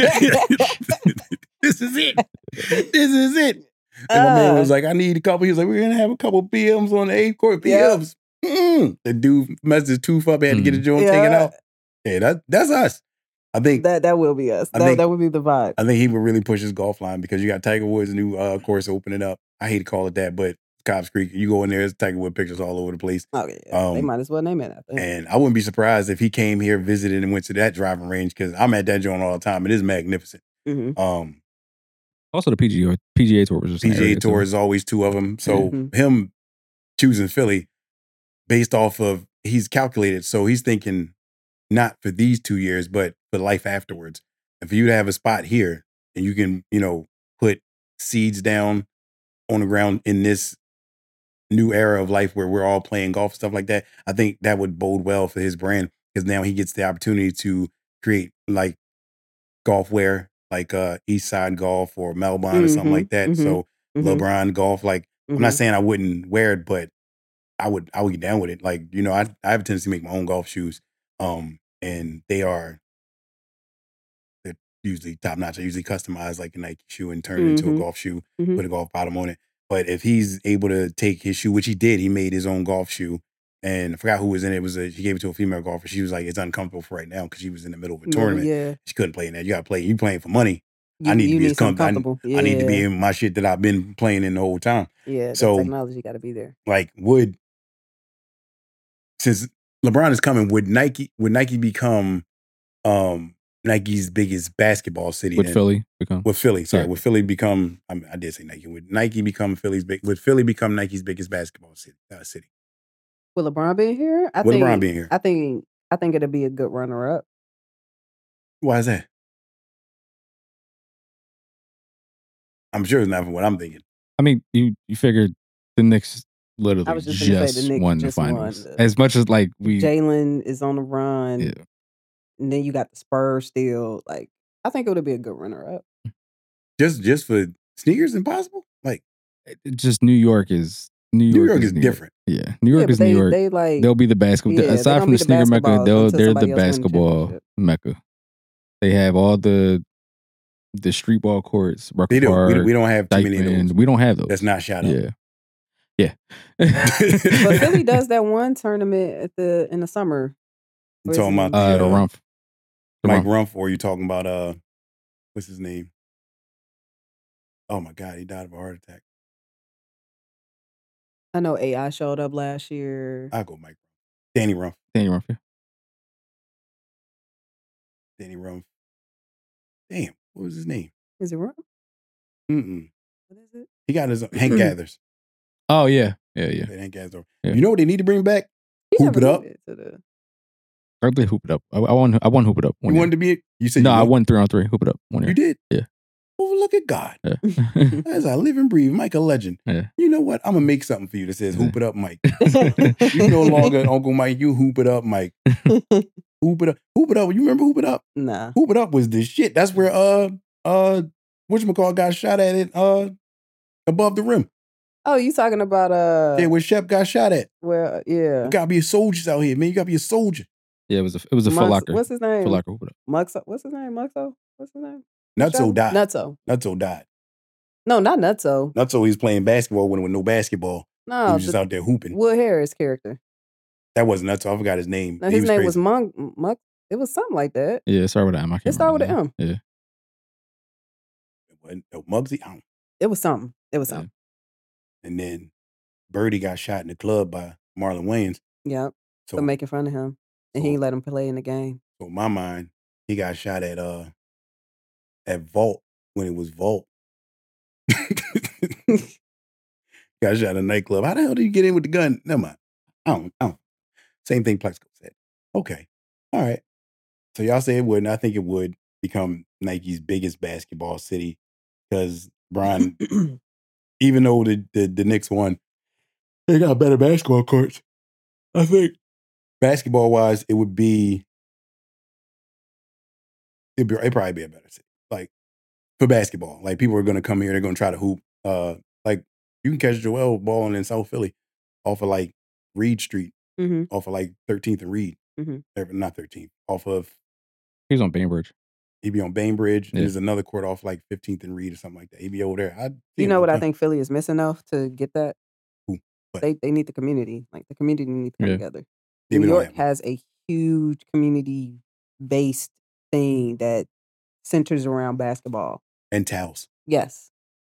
This is it. This is it. And my man Uh, was like, I need a couple. He was like, we're gonna have a couple P Ms on the eighth court. P Ms. Mm. The dude messed his tooth up, had to get his joint taken Yeah. out. Yeah, that that's us. I think that that will be us. I That, think- that would be the vibe. I think he would really push his golf line because you got Tiger Woods' new uh, course opening up. I hate to call it that, but Cobbs Creek, you go in there, there's Tiger Wood pictures all over the place. Oh yeah, they Um, might as well name it after him. And I wouldn't be surprised if he came here, visited, and went to that driving range because I'm at that joint all the time. It is magnificent. Mhm. Um, Also, the P G A P G A Tour was just an P G A area, too. Tour is always two of them. So Mhm. him choosing Philly based off of he's calculated. So he's thinking not for these two years, but for life afterwards. And for you to have a spot here and you can, you know, put seeds down on the ground in this new era of life where we're all playing golf, stuff like that, I think that would bode well for his brand because now he gets the opportunity to create like golf wear, like uh East Side Golf or Melbourne or something Mhm, like that. mhm, So Mhm, LeBron golf, like I'm not mhm. saying I wouldn't wear it, but I would I would get down with it. Like, you know, I I have a tendency to make my own golf shoes. Um, and they are they're usually top notch. I usually customize like a Nike shoe and turn it into a Mhm, golf shoe, mhm. put a golf bottom on it. But if he's able to take his shoe, which he did, he made his own golf shoe. And I forgot who was in it. It was a, she gave it to a female golfer. She was like, it's uncomfortable for right now because she was in the middle of a No, tournament. Yeah, She couldn't play in that. You gotta play. You playing for money. I You- need to you be as something com- I- comfortable. I need to be Yeah. in my shit that I've been playing in the whole time. Yeah, So- the technology got to be there. Like, would since LeBron is coming, would Nike would Nike become um Nike's biggest basketball city With then? Philly become. With Philly, sorry, Yeah. would Philly become? I, mean, I did say Nike. Would Nike become Philly's big? Would Philly become Nike's biggest basketball city? Uh, city? With LeBron being here, I With think LeBron being here. I think I think it'll be a good runner up. Why is that? I'm sure it's not from what I'm thinking. I mean, you you figured the Knicks literally I was just, just gonna say the Knicks won the just won finals. the- As much as like we, Jalen is on the run, yeah, and then you got the Spurs still. Like, I think it would be a good runner-up. Just just for sneakers impossible? Like it- it just New York is New York, New York is New different. Yeah, New York yeah, but is they, New York. They like They'll be the basketball. yeah, they're aside gonna from be the the sneaker mecca, basketball they'll until they're the somebody else win the basketball championship. mecca. They have all the the street ball courts. Rucker They don't. Park, We, don't- we don't have too many of Dykeman. those. We don't have those. That's not shot up. Yeah, yeah. But Philly does that one tournament at the in the summer. You talking about uh, the uh, Rumpf. The Mike Rumpf. Rumpf, or you talking about uh, what's his name? Oh my God, he died of a heart attack. I know A I showed up last year. I'll go Mike Rumpf. Danny Rumpf. Danny Rumpf. Yeah. Danny Rumpf. Damn, what was his name? Is it wrong? Mm-mm. What is it? He got his Hank Gathers. Oh yeah, yeah, yeah. Hank Gathers. Yeah. You know what they need to bring back? He Hoop never it up. made it to the- I play hoop it up. I, I won. I won hoop it up. You One year. wanted to be. You said No, you I won- won three on three. Hoop it up. One year. You did. Yeah. Oh, look at God. Yeah. As I live and breathe, Mike a legend. Yeah. You know what? I'm gonna make something for you that says Yeah. "Hoop it up, Mike." You no longer Uncle Mike. You hoop it up, Mike. Hoop it up. Hoop it up. You remember Hoop it up? Nah. Hoop it up was the shit. That's where uh uh whatchamacallit got shot at it uh above the rim. Oh, you talking about uh Yeah, where Shep got shot at. where yeah. You gotta be a soldier out here, man. You gotta be a soldier. Yeah, it was a it was a Foot Mux- Locker. What's his name? Foot Locker. Hoop it up. Muxo. What's his name? Muxo? What's his name? Nutso died. Nutso. Nutso died. No, not Nutso. Nutso, he's playing basketball when with no basketball. he No, was just the out there hooping. Wood Harris character. That wasn't Nutso. I forgot his name. No, He his name crazy. was Monk. Muck. It was something like that. Yeah, it started with an M. I can't It started remember with the name. It wasn't- no, Muggsy. I don't- It was something. It was Yeah. something. And then Birdie got shot in the club by Marlon Wayans. Yep. So, For making fun of him, and he so- ain't let him play in the game. so in my mind, he got shot at uh at Vault when it was Vault. Got shot at a nightclub. How the hell did you get in with the gun? Never mind. I don't. I don't. Same thing Plexico said. Okay. All right. So y'all say it wouldn't. I think it would become Nike's biggest basketball city because Brian, even though the, the the Knicks won, they got better basketball courts. I think basketball wise, it would be it'd, be, it'd probably be a better city. Like for basketball, like people are going to come here, they're going to try to hoop. Uh, like you can catch Joel balling in South Philly off of like Reed Street, hmm off of like thirteenth and Reed, Mhm. Eh, not thirteenth, off of He was on Bainbridge. he'd be on Bainbridge. And Yeah. there's another court off like fifteenth and Reed or something like that. He'd be over there. I'd see You him know all what the I time. think Philly is missing though to get that? Who? What? They they need the community. Like the community needs to come Yeah. together. Yeah, we New don't York have one. has a huge community based thing that centers around basketball. And towels. Yes.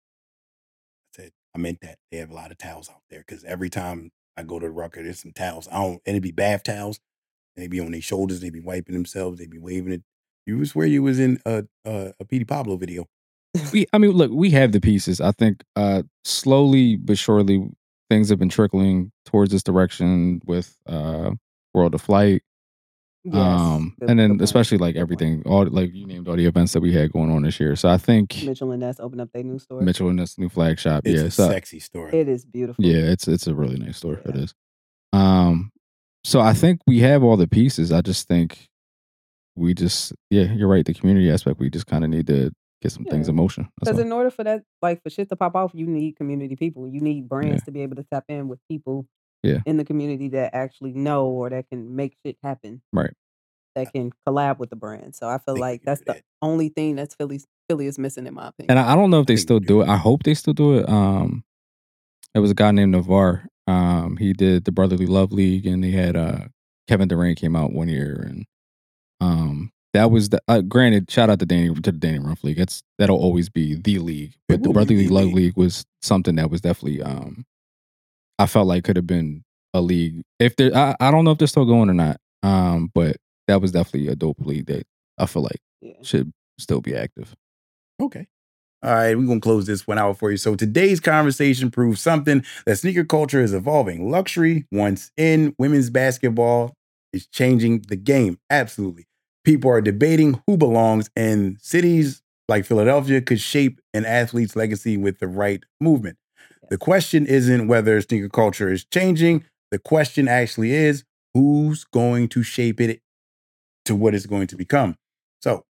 I said, I meant that. They have a lot of towels out there because every time I go to the Rucker, there's some towels. I don't, and it'd be bath towels. And they'd be on their shoulders. They'd be wiping themselves. They'd be waving it. You would swear you was in a a, a Petey Pablo video. We, I mean, look, we have the pieces. I think uh, slowly but surely things have been trickling towards this direction with uh, World of Flight. Yes. um, Good- and then good point. especially like Good point. everything, all like you named all the events that we had going on this year. So I think Mitchell and Ness opened up their new store. Mitchell and that's new flag shop. It's yeah, a so sexy story. It is beautiful. yeah, it's it's a really nice store. It Yeah. is. Um, so I think we have all the pieces. I just think we just yeah, you're right. The community aspect, we just kind of need to get some things Yeah. in motion. That's Because all. in order for that, like for shit to pop off, you need community people. You need brands Yeah. to be able to tap in with people Yeah. in the community that actually know or that can make shit happen. Right. That can collab with the brand. So I feel think we like can that's do the that. only thing that's Philly Philly is missing in my opinion. And I, I don't know if they think we still do do it. that. I hope they still do it. Um, there was a guy named Navar. Um, he did the Brotherly Love League, and they had uh Kevin Durant came out one year, and um, that was the uh, granted. Shout out to Danny to the Danny Rumpf League. That's that'll always be the league. But the will be Brotherly the Love league. League was something that was definitely um, I felt like could have been a league. If there, I, I don't know if they're still going or not. Um, but that was definitely a dope league that I feel like yeah. should still be active. Okay. All right, we're going to close this one out for you. So today's conversation proves something, that sneaker culture is evolving. Luxury, once in, women's basketball is changing the game. Absolutely. people are debating who belongs, and cities like Philadelphia could shape an athlete's legacy with the right movement. Yes. The question isn't whether sneaker culture is changing. The question actually is who's going to shape it to what it's going to become. So,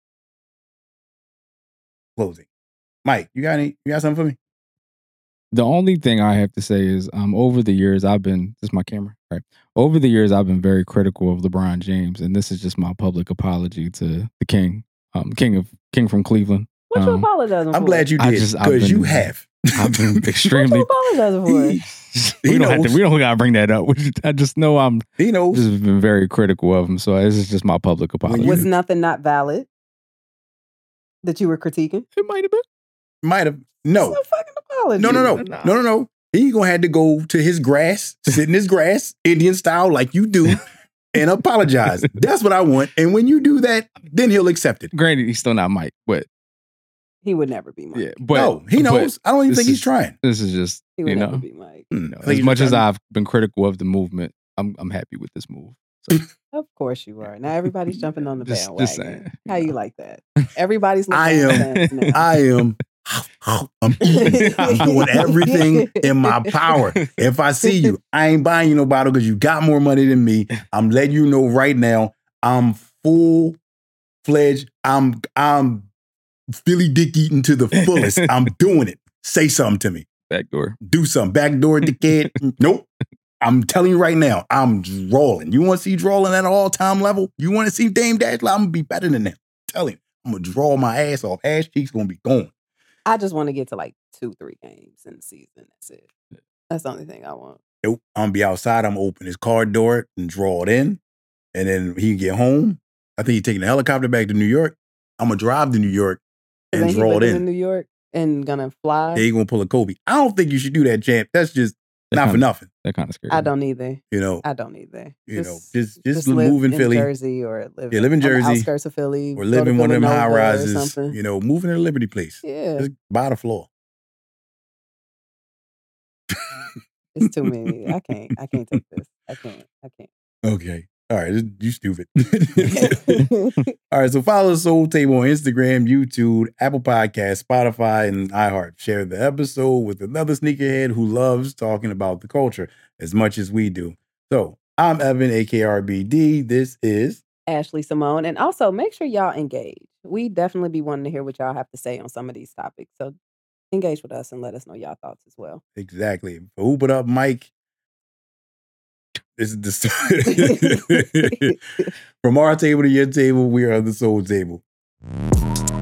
closing. Mike, you got any? You got something for me? The only thing I have to say is, um, over the years, I've been, this is my camera, right? Over the years, I've been very critical of LeBron James, and this is just my public apology to the king, um, king of king from Cleveland. What you Um, apologizing for? I'm glad you I did just- I've because you been- have. I've been What extremely. you apologizing for? He, we he don't have knows. to. We don't gotta bring that up. We just- I just know I'm he knows. just been very critical of him. So this is just my public apology. you- Was nothing not valid that you were critiquing? It might have been. Might have. No. It's no fucking apology. No, no, no. Nah. No, no, no. He gonna have to go to his grass, sit in his grass, Indian style, like you do, and apologize. That's what I want. And when you do that, then he'll accept it. Granted, he's still not Mike, but He would never be Mike. yeah, but no, he but knows. I don't even this think he's is- trying. This is just He would you never know, be Mike. Hmm, you know, I think as he's much as trying- I've been critical of the movement, I'm I'm happy with this move. Of course you are. Now everybody's jumping on the Just- bandwagon. just saying, How you you know. like that? Everybody's I LeBron am. fans now. I am. I'm eating. I'm doing everything in my power. If I see you, I ain't buying you no bottle because you got more money than me. I'm letting you know right now. I'm full fledged. I'm I'm Philly dick eating to the fullest. I'm doing it. Say something to me. Backdoor. Do something. Backdoor dickhead. Nope. I'm telling you right now, I'm drawing. You want to see drawing at an all-time level? You want to see Dame Dash? I'm going to be better than that. Tell him. I'm going to draw my ass off. Ass cheeks going to be gone. I just want to get to like two, three games in the season. That's it. That's the only thing I want. Nope. I'm going to be outside. I'm going to open his car door and draw it in. And then he can get home. I think he's taking a helicopter back to New York. I'm going to drive to New York and Ain't he draw it living in. in New York and gonna fly. Yeah, he's going to pull a Kobe. I don't think you should do that, champ. That's just That not for kinda- nothing. That kind of scary. I don't either. You know, I don't either. You know, just- just move in in Philly. Jersey, or live Yeah, live in on the Jersey, outskirts of Philly, or go live to in one of them high Villanova or rises. something. You know, move in a Liberty place. Yeah, Just buy the floor. it's too many. I can't. I can't take this. I can't. I can't. Okay. All right. this- You stupid. All right. So follow the Soul Table on Instagram, YouTube, Apple Podcasts, Spotify, and iHeart. Share the episode with another sneakerhead who loves talking about the culture as much as we do. So I'm Evan, A K R B D. This is Ashley Simone, and also make sure y'all engage. We definitely be wanting to hear what y'all have to say on some of these topics. So engage with us and let us know y'all thoughts as well. exactly. For Hoop It Up, Mike. This is the from our table to your table. We are the Soul Table.